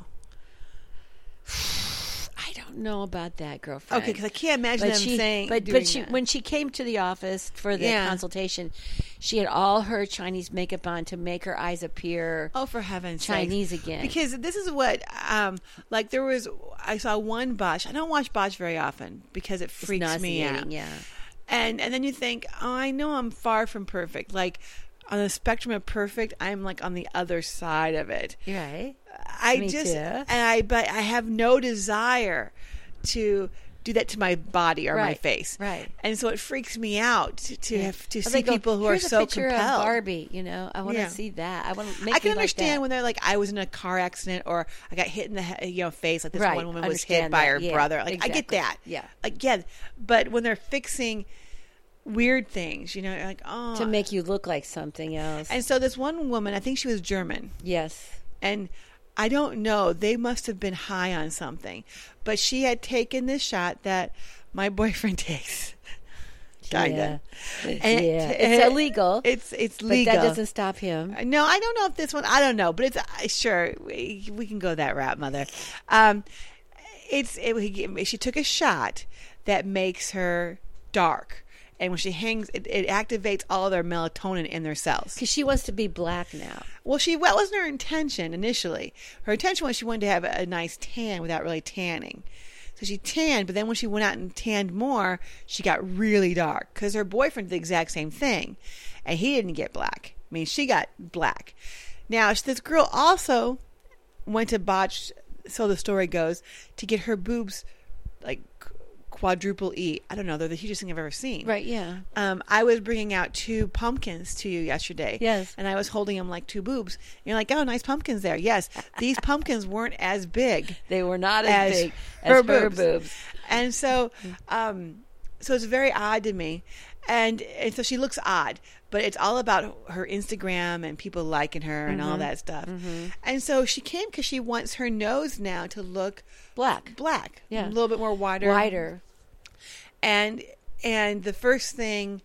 I don't know about that, girlfriend. Okay, because I can't imagine but them she, saying. but doing but she that. when she came to the office for the Yeah. consultation, she had all her Chinese makeup on to make her eyes appear. Oh, for heaven's sake. Chinese again. Because this is what, um, like there was, I saw one botch. I don't watch botch very often because it freaks me out. nauseating, yeah. And and then you think, oh, I know I'm far from perfect. Like on the spectrum of perfect, I'm like on the other side of it. You're right. I Me just too. and I but I have no desire to do that to my body or my Right, face. right. And so it freaks me out to to, have, to But see they go, people who are "Here's a so picture compelled. of Barbie, you know, I want to Yeah. see that. I want to make I can me like understand that. when they're like, I was in a car accident or I got hit in the he- you know face, like this Right, one woman was hit understand by that, her yeah, brother. Like I get exactly, that. yeah. Like yeah, but when they're fixing weird things, you know, you're like oh. to make you look like something else. And so this one woman, I think she was German, yes. and I don't know. They must have been high on something, but she had taken this shot that my boyfriend takes. Kinda. Yeah. And- yeah. It's illegal. It's it's but legal. that doesn't stop him. No, I don't know if this one. I don't know, but it's uh, sure we, we can go that route, mother. Um, it's it, he- she took a shot that makes her dark, And when she hangs, it, it activates all their melatonin in their cells. Because she wants to be black now. Well, she that wasn't her intention initially. Her intention was she wanted to have a, a nice tan without really tanning. So she tanned, but then when she went out and tanned more, she got really dark because her boyfriend did the exact same thing, and he didn't get black. I mean, she got black. Now, this girl also went to botch, so the story goes, to get her boobs like quadruple E. I don't know. They're the hugest thing I've ever seen. Right, yeah. Um, I was bringing out two pumpkins to you yesterday. Yes. And I was holding them like two boobs. And you're like, oh, nice pumpkins there. Yes. These pumpkins weren't as big. They were not as, as big her as her boobs. boobs. And so, um, so it's very odd to me. And, and so she looks odd, but it's all about her Instagram and people liking her and Mm-hmm. all that stuff. Mm-hmm. And so she came because she wants her nose now to look Black. black, Yeah. a little bit more wider, Wider. And and the first thing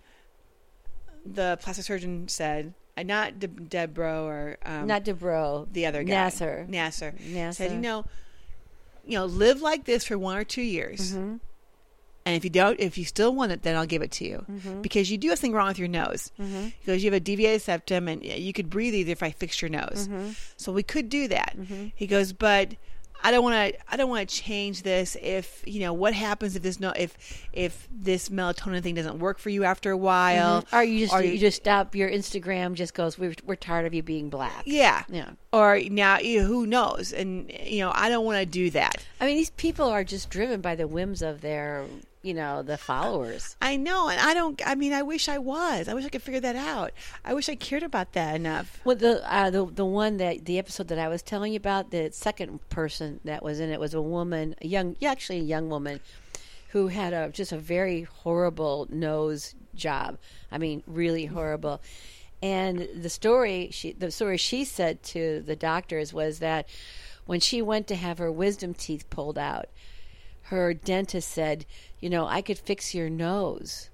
the plastic surgeon said, uh, not De- Debro or um, Not Debro. the other guy, Nasser. Nasser, Nasser. said, you know, you know, live like this for one or two years. Mm-hmm. And if you don't, if you still want it, then I'll give it to you. Mm-hmm. Because you do have something wrong with your nose. Mm-hmm. Because you have a deviated septum and you could breathe easier if I fixed your nose. Mm-hmm. So we could do that. Mm-hmm. He goes, but I don't want to. I don't want to change this. If you know what happens if this no if if this melatonin thing doesn't work for you after a while, Mm-hmm. Or you just or you, just stop. Your Instagram just goes. We're we're tired of you being black. yeah, Yeah. Or now you know, who knows? And you know I don't want to do that. I mean, these people are just driven by the whims of their, you know, the followers. I know, and I don't. I mean, I wish I was. I wish I could figure that out. I wish I cared about that enough. Well, the uh, the the one that the episode that I was telling you about, the second person that was in it was a woman, a young, yeah, actually a young woman, who had a just a very horrible nose job. I mean, really horrible. And the story she the story she said to the doctors was that when she went to have her wisdom teeth pulled out, her dentist said, you know, I could fix your nose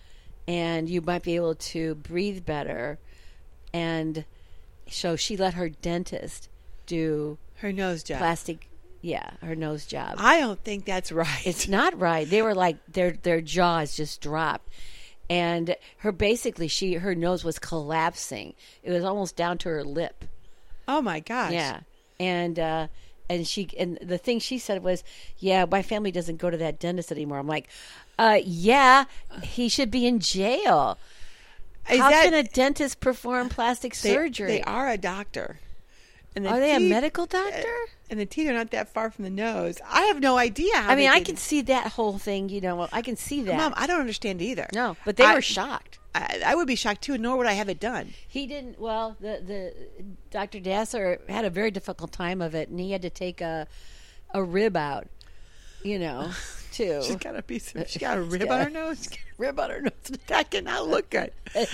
and you might be able to breathe better. And so she let her dentist do Her nose job. plastic, yeah, her nose job. I don't think that's right. It's not right. They were like, their their jaws just dropped. And her basically, she her nose was collapsing. It was almost down to her lip. Oh my gosh. Yeah. And, uh, and she and the thing she said was, yeah, my family doesn't go to that dentist anymore. I'm like, uh, yeah, he should be in jail. Is How that- can a dentist perform plastic they, surgery? They are a doctor. And the Are they a teeth- medical doctor? And the teeth are not that far from the nose. I have no idea how I mean, they I did- can see that whole thing. You know, I can see that. Mom, I don't understand either. No, but they I- were shocked. I, I would be shocked too, nor would I have it done. He didn't. Well, the the Doctor Dasser had a very difficult time of it, and he had to take a a rib out. You know, too. She's got a piece of, she got a She's rib got on a her nose. rib on her nose. That cannot look good. He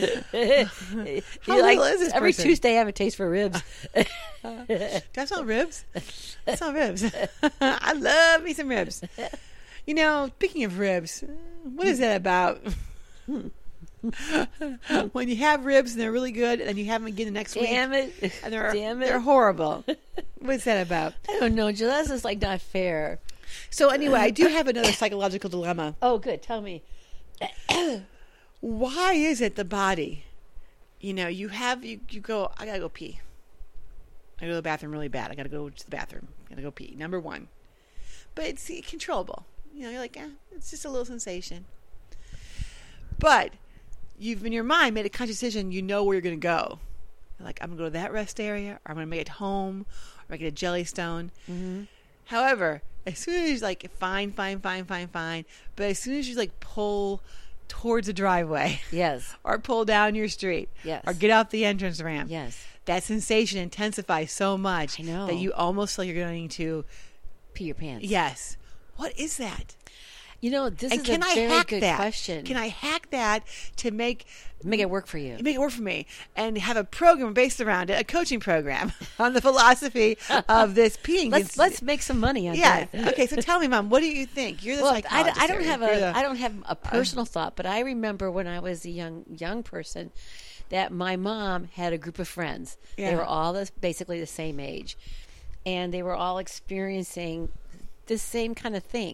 How like, little is this every person? Tuesday I have a taste for ribs. That's not ribs. That's not ribs. I love me some ribs. You know, speaking of ribs, what is that about? When you have ribs and they're really good, and then you have them again the next week, Damn it! and they're Damn it! they're horrible. What's that about? I don't know, Jill. That's just like not fair. So anyway, I do have another psychological dilemma. Oh, good. Tell me. Why is it the body? You know, you have you you go. I gotta go pee. I go to the bathroom really bad. I gotta go to the bathroom. I gotta go pee. Number one, but it's controllable. You know, you're like, eh, it's just a little sensation. But you've in your mind made a conscious decision. You know where you're gonna go. You're like, I'm gonna go to that rest area, or I'm gonna make it home, or I get a Jellystone. Mm-hmm. However, as soon as you're like, fine, fine, fine, fine, fine, but as soon as you like pull towards a driveway, Yes. or pull down your street, Yes. or get off the entrance ramp, Yes. that sensation intensifies so much I know. that you almost feel you're going to, Pee your pants. yes. What is that? You know, this And is can a I very hack good that? question. Can I hack that to make make it work for you? make it work for me and have a program based around it, a coaching program on the philosophy of this peeing? Let's let's make some money on yeah. that. Okay. So tell me, Mom, what do you think? You're the Well, I, psychologist. I don't here. have You're a the- I don't have a personal thought, but I remember when I was a young young person that my mom had a group of friends. They Yeah. were all this, basically the same age, and they were all experiencing the same kind of thing.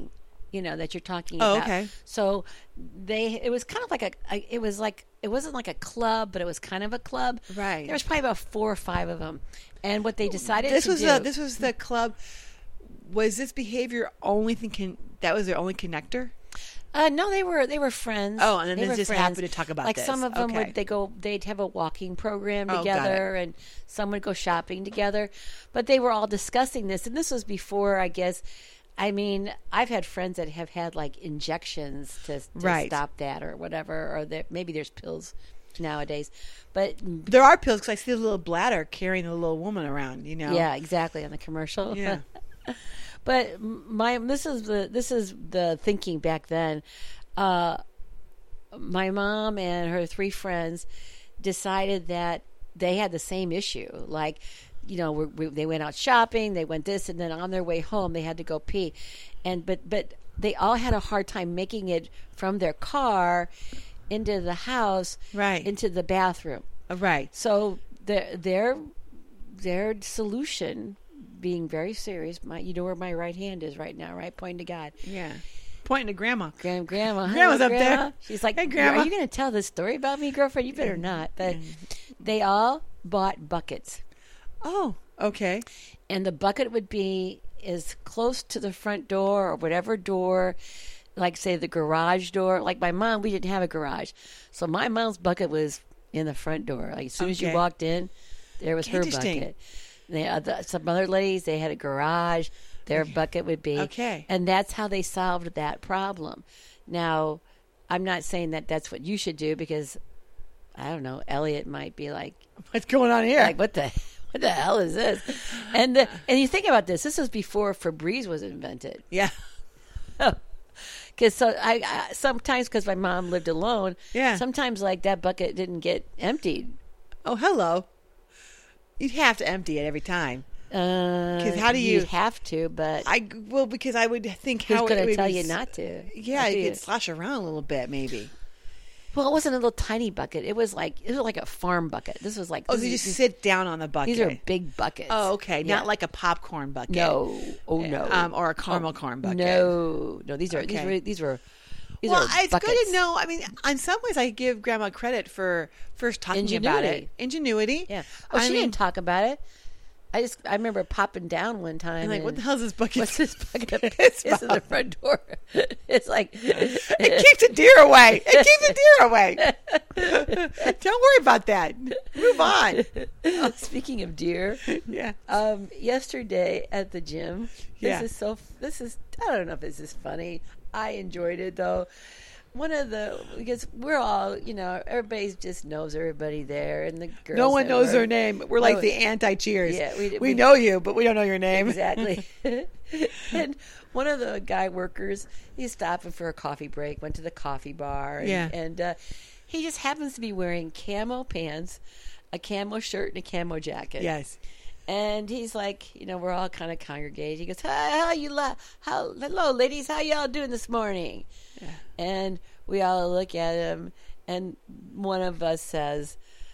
you know, that you're talking Oh, about. okay. So they, it was kind of like a, a, it was like, it wasn't like a club, but it was kind of a club. Right. There was probably about four or five of them. And what they decided This to was do. the, this was the club. Was this behavior only thinking that was their only connector? Uh, no, they were they were friends. Oh, and then they they were just friends. happened to talk about like this. some of them Okay. would they go they'd have a walking program Oh, got together, and some would go shopping together. But they were all discussing this, and this was before, I guess. I mean, I've had friends that have had like injections to, to Right. stop that or whatever, or there, maybe there's pills nowadays. But There are pills because I see the little bladder carrying a little woman around. You know. yeah, exactly, on the commercial. Yeah. But my this is the this is the thinking back then. Uh, my mom and her three friends decided that they had the same issue. Like, you know, we, we, they went out shopping, they went this, and then on their way home they had to go pee, and but but they all had a hard time making it from their car into the house, Right. into the bathroom. Uh, Right. So their their their solution, being very serious, my you know where my right hand is right now, right? Pointing to God. Yeah. Pointing to grandma. Grand, grandma, hello, Grandma's up grandma. there. She's like, Hey, Grandma. are you going to tell this story about me, girlfriend? You better not. But they all bought buckets, Oh, okay. and the bucket would be as close to the front door or whatever door, like say the garage door. Like my mom, we didn't have a garage, so my mom's bucket was in the front door. Like as soon as you Okay. walked in, there was her Interesting. bucket. They, uh, the, some other ladies, they had a garage. Their bucket would be. Okay. And that's how they solved that problem. Now, I'm not saying that that's what you should do, because, I don't know, Elliot might be like, What's going on here? like what the what the hell is this? And the, and you think about this. This was before Febreze was invented. yeah. Because so I, I sometimes, because my mom lived alone, Yeah. sometimes like that bucket didn't get emptied. Oh, hello. You'd have to empty it every time. Because how do you- You'd have to, but I well because I would think who's how it going to would tell be you s- not to? Yeah, After you you- could slosh around a little bit, maybe. Well, it wasn't a little tiny bucket. It was like it was like a farm bucket. This was like Oh, this so you is- just sit down on the bucket. these are big buckets. Oh, okay. Yeah. Not like a popcorn bucket. no, oh no, Um, or a caramel corn bucket. no, no. These are these Okay. were these were these Well, are it's buckets. good to know. I mean, in some ways, I give Grandma credit for first talking about Ingenuity. it. Ingenuity. Yeah. Oh, I she mean, didn't talk about it. I just I remember popping down one time. I'm like, and, what the hell is this bucket? What's this bucket? It's It's in the front door. It's like It keeps a deer away. It keeps a deer away. Don't worry about that. Move on. Speaking of deer, Yeah. um, yesterday at the gym, Yeah. this is so. This is I don't know if this is funny. I enjoyed it though. One of the because we're all you know everybody just knows everybody there, and the girls. No one that knows were- their name. We're like No. the anti-cheers. Yeah, we- we, we- know you, but we don't know your name. Exactly. And one of the guy workers, he's stopping for a coffee break, went to the coffee bar, and, Yeah. and uh, he just happens to be wearing camo pants, a camo shirt, and a camo jacket. Yes. And he's like, you know, we're all kind of congregated. He goes, "Hi, how you, la- how, hello, ladies, how y'all doing this morning?" Yeah. And we all look at him, and one of us says,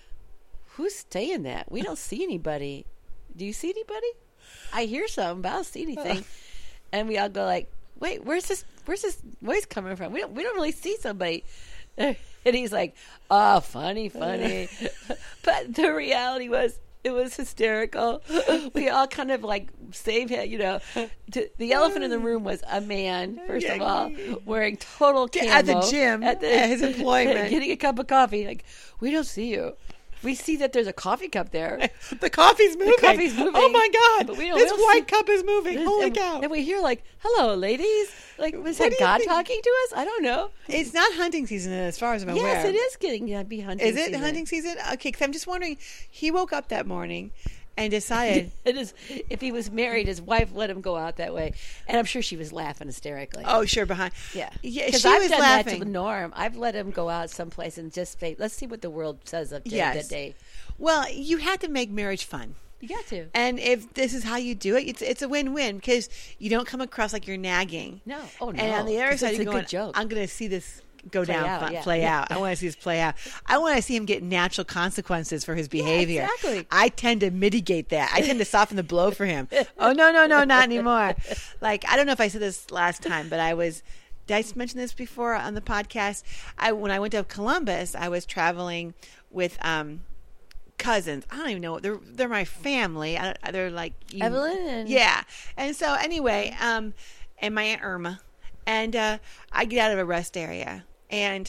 "Who's saying that? We don't see anybody. Do you see anybody? I hear something, but I don't see anything." And we all go like, "Wait, where's this? Where's this voice coming from? We don't, we don't really see somebody." And he's like, "Oh, funny, funny." But the reality was, it was hysterical. We all kind of like saved him, you know. To, the elephant in the room was a man, first of all, wearing total camo At the gym, at his employment. getting a cup of coffee. Like, we don't see you. We see that there's a coffee cup there. The coffee's moving. coffee's moving. Oh my God! But we don't- this we don't white see- cup is moving. Holy and, cow! And we hear like, "Hello, ladies." Like, was What that do you God think? talking to us? I don't know. It's not hunting season, as far as I'm aware. Yes, it is getting to be hunting. Is it season. hunting season? Okay, because I'm just wondering. He woke up that morning and decided. It is. If he was married, his wife let him go out that way, and I'm sure she was laughing hysterically. Oh, sure, behind. yeah, yeah. Because She I've was done that to laughing. the norm. I've let him go out someplace and just say, "Let's see what the world says of day, Yes. that day." Well, you had to make marriage fun. You got to. And if this is how you do it, it's it's a win-win because you don't come across like you're nagging. No. Oh no. And on the other 'Cause side, it's you're a going, good joke. I'm going to see this go Play down, out, fun, yeah. play Yeah. out. I want to see this play out. I want to see him get natural consequences for his behavior. exactly. I tend to mitigate that. I tend to soften the blow for him. Oh, no, no, no, not anymore. Like, I don't know if I said this last time, but I was, did I mention this before on the podcast? I When I went to Columbus, I was traveling with um, cousins. I don't even know. They're, they're my family. I, they're like... You, Evelyn? And- yeah. And so anyway, um, and my Aunt Irma. And uh, I get out of a rest area. And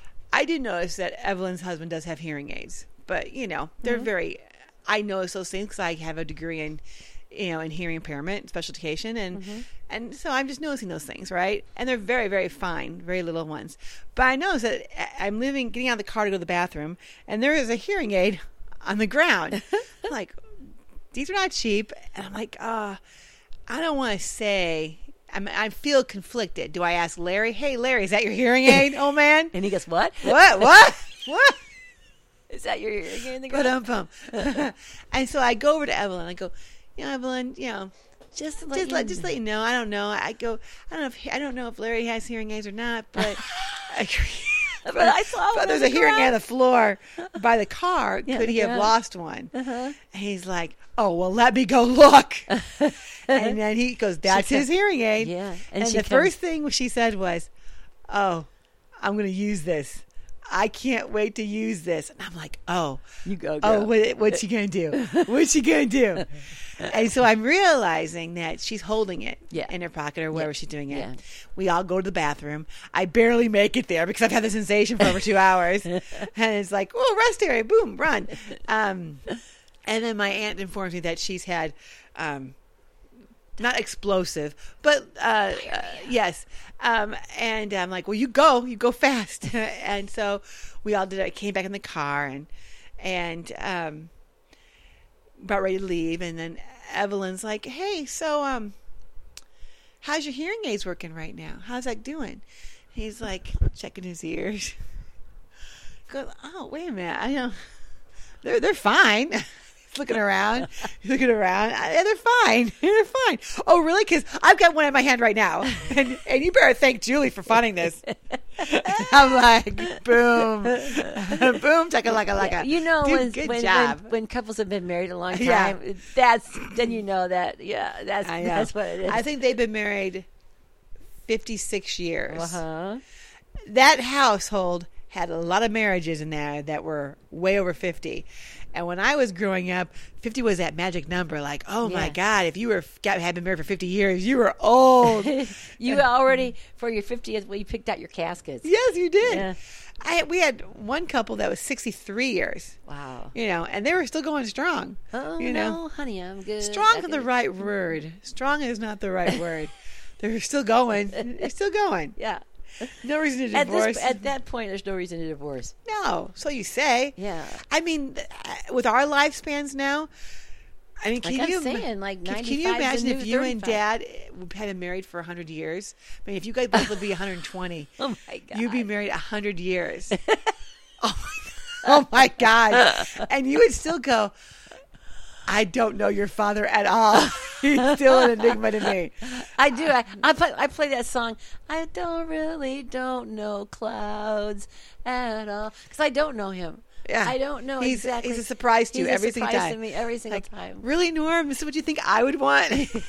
I did notice that Evelyn's husband does have hearing aids. But, you know, they're Mm-hmm. very... I notice those things because I have a degree in, you know, in hearing impairment, special education. And, Mm-hmm. and so I'm just noticing those things, right? And they're very, very fine, very little ones. But I notice that I'm living, getting out of the car to go to the bathroom. And there is a hearing aid on the ground. I'm like, these are not cheap. And I'm like, uh, I don't want to say... I'm, I feel conflicted. Do I ask Larry, hey, Larry, is that your hearing aid, old man? And he goes, what? What? What? What? Is that your hearing aid in the But ground? um, bum. And so I go over to Evelyn. I go, you know, Evelyn, you know, Just to let just you let just let you know. I don't know. I go. I don't know if I don't know if Larry has hearing aids or not, but I, But I saw one but on there's the a hearing aid ground. on the floor by the car. Yeah, Could the he have ground. lost one? Uh-huh. And he's like, oh well, let me go look. And then he goes, that's She his comes- hearing aid. Yeah. And, And she the comes- first thing she said was, oh, I'm going to use this. I can't wait to use this. And I'm like, oh, You go, oh, girl. what, what's she going to do? What's she going to do? And so I'm realizing that she's holding it Yeah. in her pocket or wherever Yeah. she's doing it. Yeah. We all go to the bathroom. I barely make it there because I've had the sensation for over two hours. And it's like, oh, rest area, boom, run. Um, and then my aunt informs me that she's had... Um, not explosive, but uh, uh, yes. Um, and I'm like, well, you go, you go fast. And so we all did it. I came back in the car and and um, about ready to leave. And then Evelyn's like, hey, so um, how's your hearing aids working right now? How's that doing? He's like checking his ears. Goes, oh, wait a minute. I know they're they're fine. He's looking around. He's looking around. Yeah, they're fine. They're fine. Oh, really? Because I've got one in my hand right now. And, and you better thank Julie for finding this. I'm like, boom. Boom, chaka laka laka. You know, Dude, when, good when, job. when when couples have been married a long time, Yeah. that's then you know that. Yeah, that's I know. that's what it is. I think they've been married fifty-six years. Uh huh. That household had a lot of marriages in there that were way over fifty. And when I was growing up, fifty was that magic number. Like, oh my Yeah. God, if you were got, had been married for fifty years, you were old. You already for your fiftieth. Well, you picked out your caskets. Yes, you did. Yeah. I we had one couple that was sixty-three years. Wow. You know, and they were still going strong. Oh you no, know, honey, I'm good. strong I is the can- right word. Strong is not the right word. They're still going. They're still going. Yeah. No reason to At divorce. this at that point, there's no reason to divorce. No, so you say. Yeah. I mean, th- with our lifespans now, I mean, can Like you I'm saying, like can, can you ninety-five 's the imagine if new you and thirty-five. Dad had been married for a hundred years? I mean, if you guys both would be one hundred twenty, Oh my god. you'd be married a hundred years. oh, my, oh my God! And you would still go, I don't know your father at all. He's still an enigma to me. I do. I I play, I play that song. I don't really don't know clouds at all because I don't know him. Yeah. I don't know He's, exactly. he's a surprise to you He's a every single surprise time. to me every single Like, time. really, Norm? This is what you think I would want?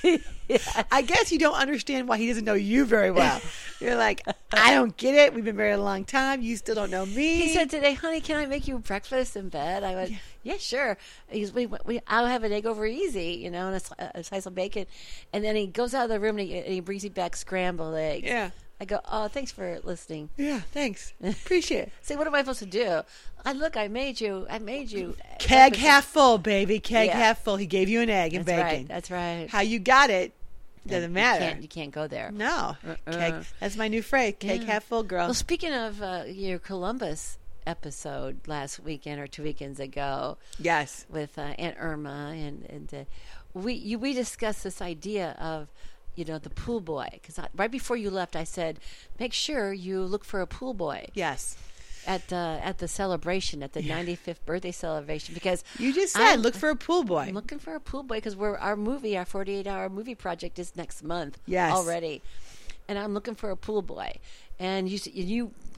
I guess you don't understand why he doesn't know you very well. You're like, I don't get it. We've been married a long time. You still don't know me. He said today, honey, can I make you breakfast in bed? I went, yeah, yeah sure. He's, we, we, I'll have an egg over easy, you know, and a, sli- a slice of bacon. And then he goes out of the room and he, and he brings me back scrambled eggs. Yeah. I go, oh, thanks for listening. Yeah, thanks. Appreciate it. Say, what am I supposed to do? I look, I made you, I made you. Keg breakfast. half full, baby. Keg Yeah. half full. He gave you an egg and That's bacon. right. That's right. How you got it doesn't You matter. can't, you can't go there. No. Uh-uh. Keg. That's my new phrase. Keg Yeah. half full, girl. Well, speaking of uh, your Columbus episode last weekend or two weekends ago Yes. with uh, Aunt Irma, and and uh, we you, we discussed this idea of, you know, the pool boy, because right before you left, I said, make sure you look for a pool boy Yes. at uh, at the celebration, at the ninety-fifth birthday celebration, because You just said I'm- look for a pool boy. I'm looking for a pool boy because we're our movie, our forty-eight hour movie project is next month Yes. already, and I'm looking for a pool boy. And you s- you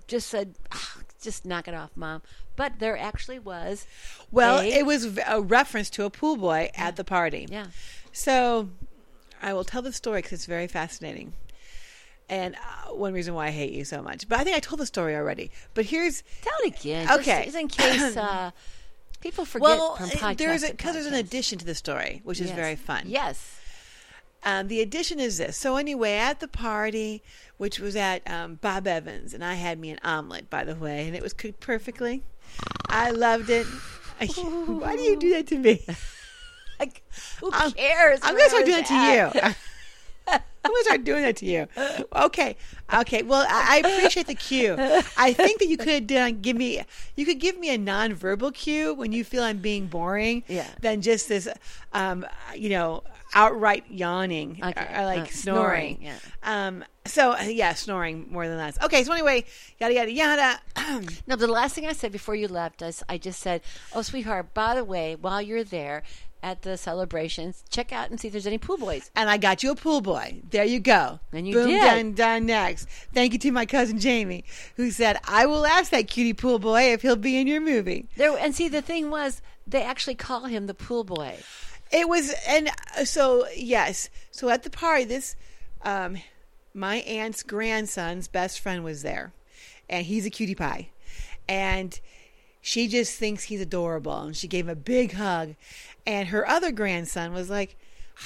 just said, ah, just knock it off, Mom. But there actually was. Well, a, it was a reference to a pool boy yeah. at the party. Yeah. So I will tell the story because it's very fascinating. And uh, one reason why I hate you so much. But I think I told the story already. But here's... Tell it again. Okay. Just in case uh, people forget well, from podcast there's a, to because there's an podcast. addition to the story, which yes. is very fun. Yes. Um, the addition is this. So anyway, at the party, which was at um, Bob Evans, and I had me an omelet, by the way, and it was cooked perfectly. I loved it. Why do you do that to me? Like, who I'm, cares? I'm going to start doing it to you. I'm going to start doing that to you. Okay. Okay. Well, I, I appreciate the cue. I think that you could uh, give me, you could give me a nonverbal cue when you feel I'm being boring. Yeah. Than just this, um, you know, outright yawning okay. or, or like uh, snoring. snoring. Yeah. Um. So uh, yeah, snoring more than less. Okay. So anyway, yada yada yada. No, the last thing I said before you left us, I just said, "Oh, sweetheart, by the way, while you're there." At the celebrations, check out and see if there's any pool boys. And I got you a pool boy. There you go. And you Boom, did. done, done next. Thank you to my cousin Jamie, who said, I will ask that cutie pool boy if he'll be in your movie. There, and see, the thing was, they actually call him the pool boy. It was, and so, yes. So at the party, this, um, my aunt's grandson's best friend was there. And he's a cutie pie. And she just thinks he's adorable. And she gave him a big hug. And her other grandson was like,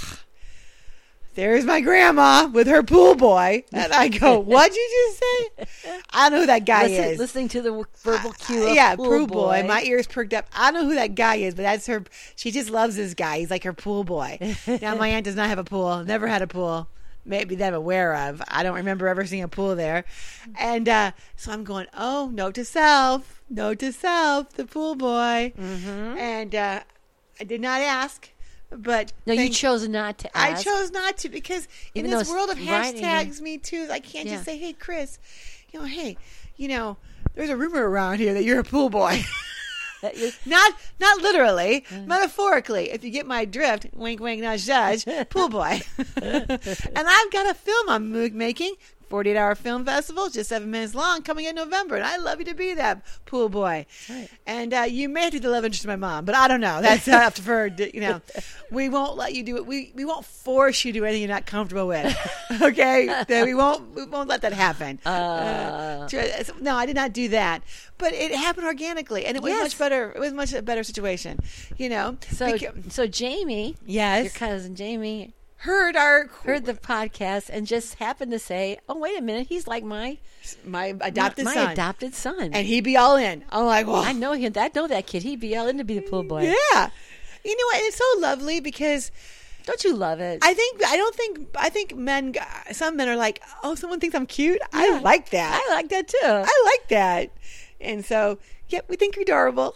there's my grandma with her pool boy. And I go, what'd you just say? I don't know who that guy Listen, is. Listening to the verbal cue Uh, of yeah, pool, pool boy. boy. My ears perked up. I don't know who that guy is, but that's her. She just loves this guy. He's like her pool boy. Now, my aunt does not have a pool. Never had a pool. Maybe that I'm aware of. I don't remember ever seeing a pool there. And uh, so I'm going, oh, note to self. Note to self, the pool boy. Mm-hmm. And uh, I did not ask. But no, you thank- chose not to I ask. chose not to because Even in though this it's world of right in hashtags, me too, I can't Yeah. just say, hey, Chris, you know, hey, you know, there's a rumor around here that you're a pool boy. That is- not not literally, metaphorically. If you get my drift, wink, wink, nudge, judge, pool boy. And I've got a film I'm mo- making. forty-eight hour film festival, just seven minutes long, coming in November. And I'd love you to be that pool boy. Right. And uh, you may have to do the love interest of my mom, but I don't know. That's up to her. to- You know, we won't let you do it. We we won't force you to do anything you're not comfortable with. Okay, That we won't we won't let that happen. Uh. Uh, to- no, I did not do that. But it happened organically, and it was Yes. much better. It was much a better situation. You know. So, Beca- so Jamie, yes, your cousin Jamie, heard our heard the podcast and just happened to say, "Oh, wait a minute, he's like my my adopted my, son, my adopted son." and he'd be all in. I'm like, well, I know him. I know that kid. He'd be all in to be the pool boy. yeah. You know what? And it's so lovely because Don't you love it? I think I don't think I think men. Some men are like, oh, someone thinks I'm cute. Yeah. I like that. I like that too. I like that. And so, yep, we think you're adorable.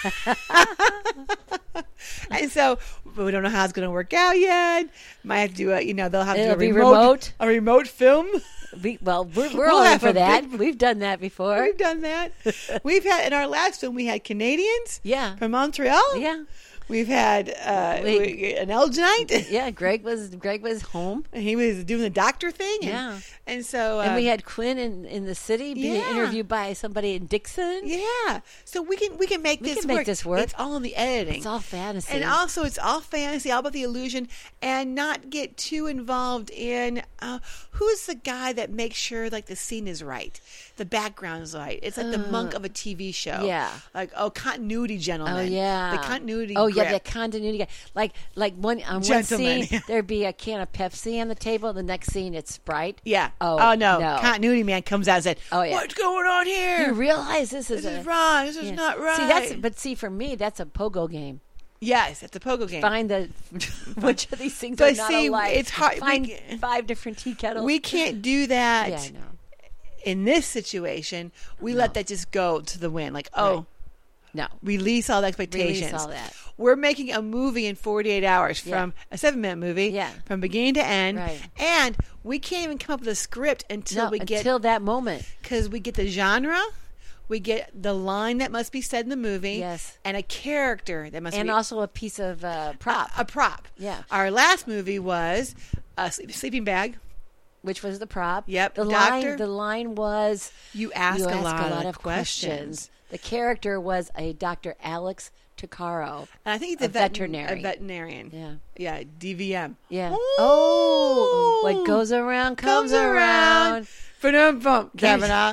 And so, but we don't know how it's going to work out yet. Might have to do a, you know, they'll have to It'll do a be remote, remote. a remote film. We, well, we're, we're We'll all in have for a that. big- We've done that before. We've done that. We've had in our last film we had Canadians Yeah. from Montreal. Yeah. We've had uh, We- we- an Elginite. Yeah. Greg was Greg was home, And he was doing the doctor thing. And, Yeah. And so. Uh, and we had Quinn in, in the city being Yeah. interviewed by somebody in Dixon. Yeah. So we can we can make We this can make work. this work. It's all in the editing. It's all fantasy. And also, it's all fantasy, all about the illusion, and not get too involved in uh, who's the guy that makes sure like the scene is right, the background is right. It's like the monk of a T V show. yeah. Like oh, continuity gentleman. Oh yeah, the continuity. Oh yeah, grip. the continuity guy. Like like one on one Gentleman. scene there'd be a can of Pepsi on the table. The next scene it's Sprite. Yeah. Oh, Oh, no. no. Continuity man comes out and said, Oh, yeah. "What's going on here? You realize this is this a, is wrong. This is yeah. not right." See that's but see for me that's a pogo game. yes, it's a pogo game. Find the which of these things But are not see, alike. it's hard- Find we- five different tea kettles. We can't do that. Yeah, I know. In this situation, we let that just go to the wind. Like, oh, Right. No. release all the expectations. Release all that. We're making a movie in forty-eight hours Yeah. from a seven-minute movie, Yeah. from beginning to end, Right. and we can't even come up with a script until No, we get until that moment. because we get the genre, we get the line that must be said in the movie, Yes. and a character that must And be also a piece of uh, prop. a, a prop. Yeah. Our last movie was a sleep- sleeping bag. which was the prop. Yep, The doctor. line. The line was You ask, you a, ask lot a lot of of questions. questions. The character was a Doctor Alex Tuccaro. And I think he's a, A vet- veterinarian. A veterinarian. Yeah. Yeah, D V M. Yeah. Ooh. Oh, what goes around comes, around. Ba-dum bum, Kavanaugh.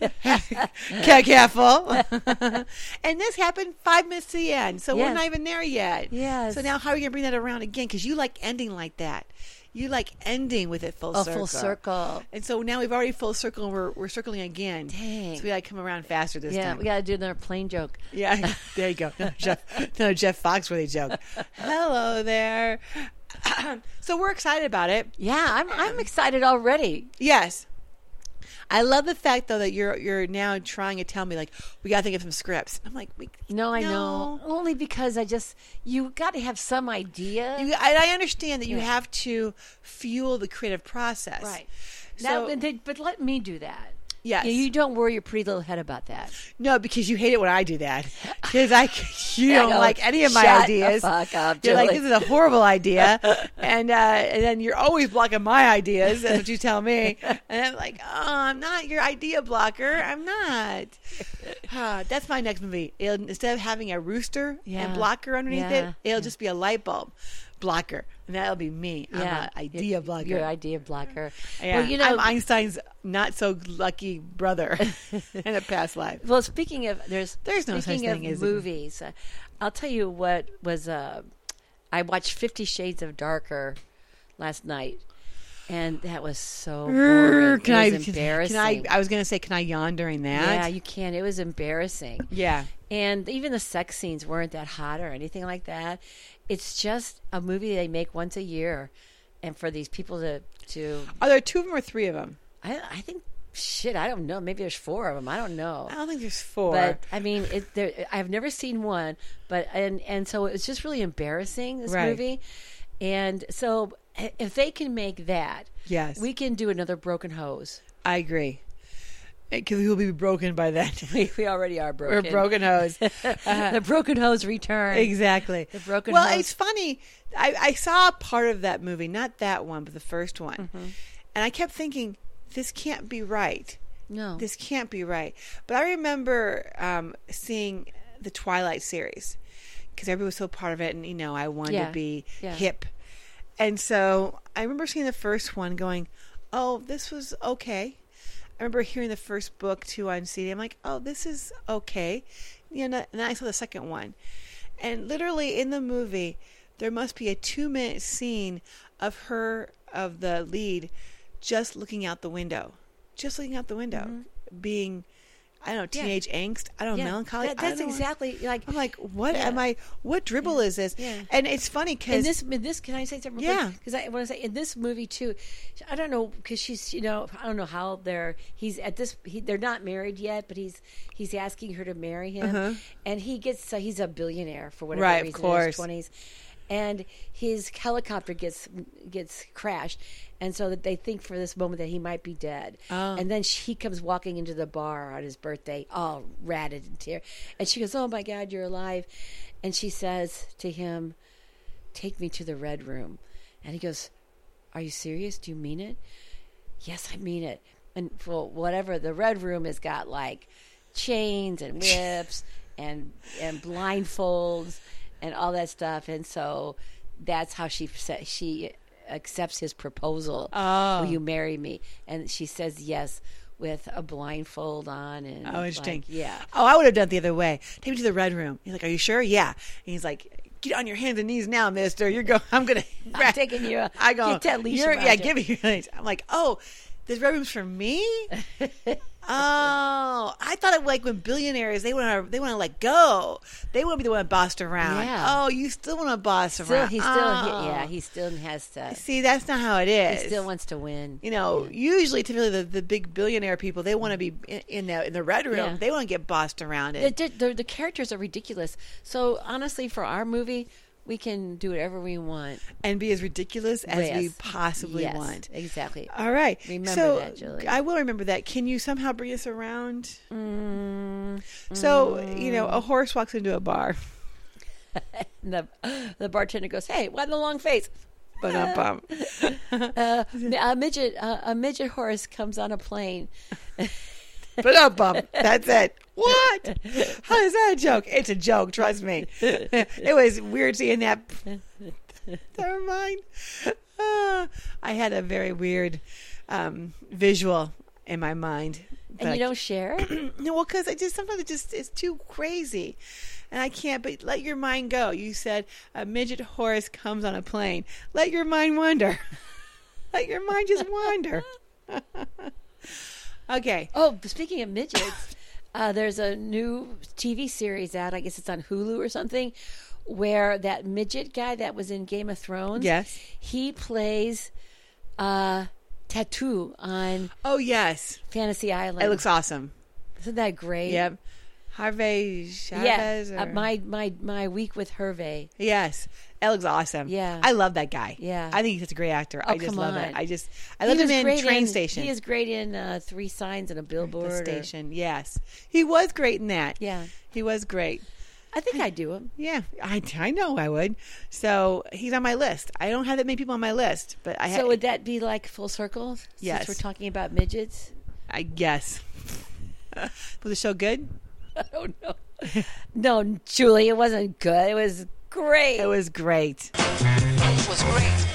Get careful. And this happened five minutes to the end, so we're Yes. not even there yet. Yes. So now how are we going to bring that around again? Because you like ending like that. You like ending with it full A circle. full circle. And so now we've already full circle and we're, we're circling again. Dang. So we got to come around faster this Yeah, time. we got to do another plane joke. Yeah, there you go. No, Jeff, no, Jeff Foxworthy joke. Hello there. So we're excited about it. Yeah, I'm I'm excited already. Yes. I love the fact though that you're you're now trying to tell me like we got to think of some scripts. I'm like, we, No, I no. know. Only because I just you got to have some idea. You, I, I understand that you Yeah. have to fuel the creative process. Right. So Now, but but let me do that. yes, You, you don't worry your pretty little head about that. no, because you hate it when I do that. Because I you I don't go, like any of my "Shut ideas. the fuck up, You're like, Julie." this is a horrible idea, and uh, and then you're always blocking my ideas. That's what you tell me, and I'm like, oh, I'm not your idea blocker. I'm not. Ah, that's my next movie. It'll, instead of having a rooster Yeah. and blocker underneath Yeah. it, it'll Yeah. just be a light bulb blocker, and that'll be me. I'm Yeah, an idea You're- blocker. You're idea blocker. Yeah, Well, you know, I'm Einstein's not so lucky brother in a past life. Well, speaking of there's There's no such speaking thing of as- movies. Uh, I'll tell you what was. Uh, I watched Fifty Shades of Darker last night, and that was so boring. Can it I? was embarrassing. Can I? I was going to say, can I yawn during that? Yeah, you can. It was embarrassing. Yeah. And even the sex scenes weren't that hot or anything like that. It's just a movie they make once a year, and for these people to to, Are there two of them or three of them? I, I think shit. I don't know. Maybe there's four of them. I don't know. I don't think there's four. But I mean, it, there, I've never seen one. But and and so it's just really embarrassing, this Right. movie. And so if they can make that, yes, we can do another Broken Hose. I agree. Because we will be broken by then. We, we already are broken. We're broken hose. The Broken Hose return. Exactly. The Broken Well, Hose. it's funny. I, I saw part of that movie, not that one, but the first one, Mm-hmm. and I kept thinking, this can't be right. No. This can't be right. But I remember um, seeing the Twilight series because everybody was so part of it, and you know, I wanted Yeah. to be Yeah. hip, and so I remember seeing the first one, going, "Oh, this was okay." I remember hearing the first book too on C D. I'm like, "Oh, this is okay," you know. And then I saw the second one, and literally in the movie, there must be a two minute scene of her, of the lead, just looking out the window, just looking out the window, being, I don't know, Yeah. teenage angst. I don't know, Yeah, melancholy. that- I that's don't know. exactly like. I'm like, what Yeah. am I? What dribble is this? Yeah. And it's funny In because this, in this, can I say something? Yeah. Because I want to say in this movie too, I don't know because she's, you know, I don't know how they're. He's at this. He, they're not married yet, but he's he's asking her to marry him, Uh-huh. and he gets. So he's a billionaire for whatever Right, of reason. course. In his twenties, and his helicopter gets gets crashed, and so that they think for this moment that he might be dead. Oh. And then she, he comes walking into the bar on his birthday, all ratted and tear, and she goes, "Oh my God, you're alive!" And she says to him, "Take me to the red room." And he goes, "Are you serious? Do you mean it?" "Yes, I mean it." And well, whatever, the red room has got like chains and whips and and blindfolds and all that stuff. And so that's how she sa- she accepts his proposal. Oh. "Will you marry me?" And she says yes with a blindfold on. And Oh, interesting. like, yeah. Oh, I would have done it the other way. Take me to the red room. He's like, "Are you sure?" "Yeah." And he's like, "Get on your hands and knees now, Mister. You're going. I'm gonna. I'm taking you. I go. Get that leash You're, around yeah, you." give me your leash. I'm like, oh, this red room's for me. Oh, I thought it like when billionaires they want to they want to let go. They want to be the one bossed around. Yeah. Oh, you still want to boss Still, around. he still, Oh. he, yeah, he still has to. See, that's not how it is. He still wants to win. You know, usually, typically, the, the big billionaire people they want to be in, in the in the red room. Yeah. They want to get bossed around The, it. the, the, the characters are ridiculous. So honestly, for our movie, we can do whatever we want. And be as ridiculous as we Yes. possibly Yes, want. exactly. All right. Remember so, that, Julie. I will remember that. Can you somehow bring us around? Mm, So, you know, a horse walks into a bar. and the the bartender goes, "Hey, why the long face?" But um, bum. Uh, a midget, uh, a midget horse comes on a plane. But um, bum. That's it. What? How is that a joke? It's a joke. Trust me. It was weird seeing that. Never mind. Uh, I had a very weird um, visual in my mind. And you don't share? No, well, because I just sometimes it just it's too crazy, and I can't. But let your mind go. You said a midget horse comes on a plane. Let your mind wander. Let your mind just wander. Okay. Oh, speaking of midgets, uh, there's a new T V series out. I guess it's on Hulu or something, where that midget guy that was in Game of Thrones. Yes. He plays uh, Tattoo on Oh yes, Fantasy Island. it looks awesome. Isn't that great? Yep. Harvey Chavez. Yeah. or- Uh, my my my week with Hervé. Yes, it looks awesome. Yeah. I love that guy. Yeah. I think he's such a great actor. Oh, I just come love on. it. I just I He love him was in great Train in- Station. He is great in uh, Three Signs and a Billboard. The or- Station. Yes, he was great in that. Yeah. he was great. I think I do him. Yeah, I, I know I would. So he's on my list. I don't have that many people on my list, but I So ha- would that be like full circle? Yes. Since we're talking about midgets. I guess. Was the show good? I don't know. No, Julie, it wasn't good. It was great. It was great. It was great.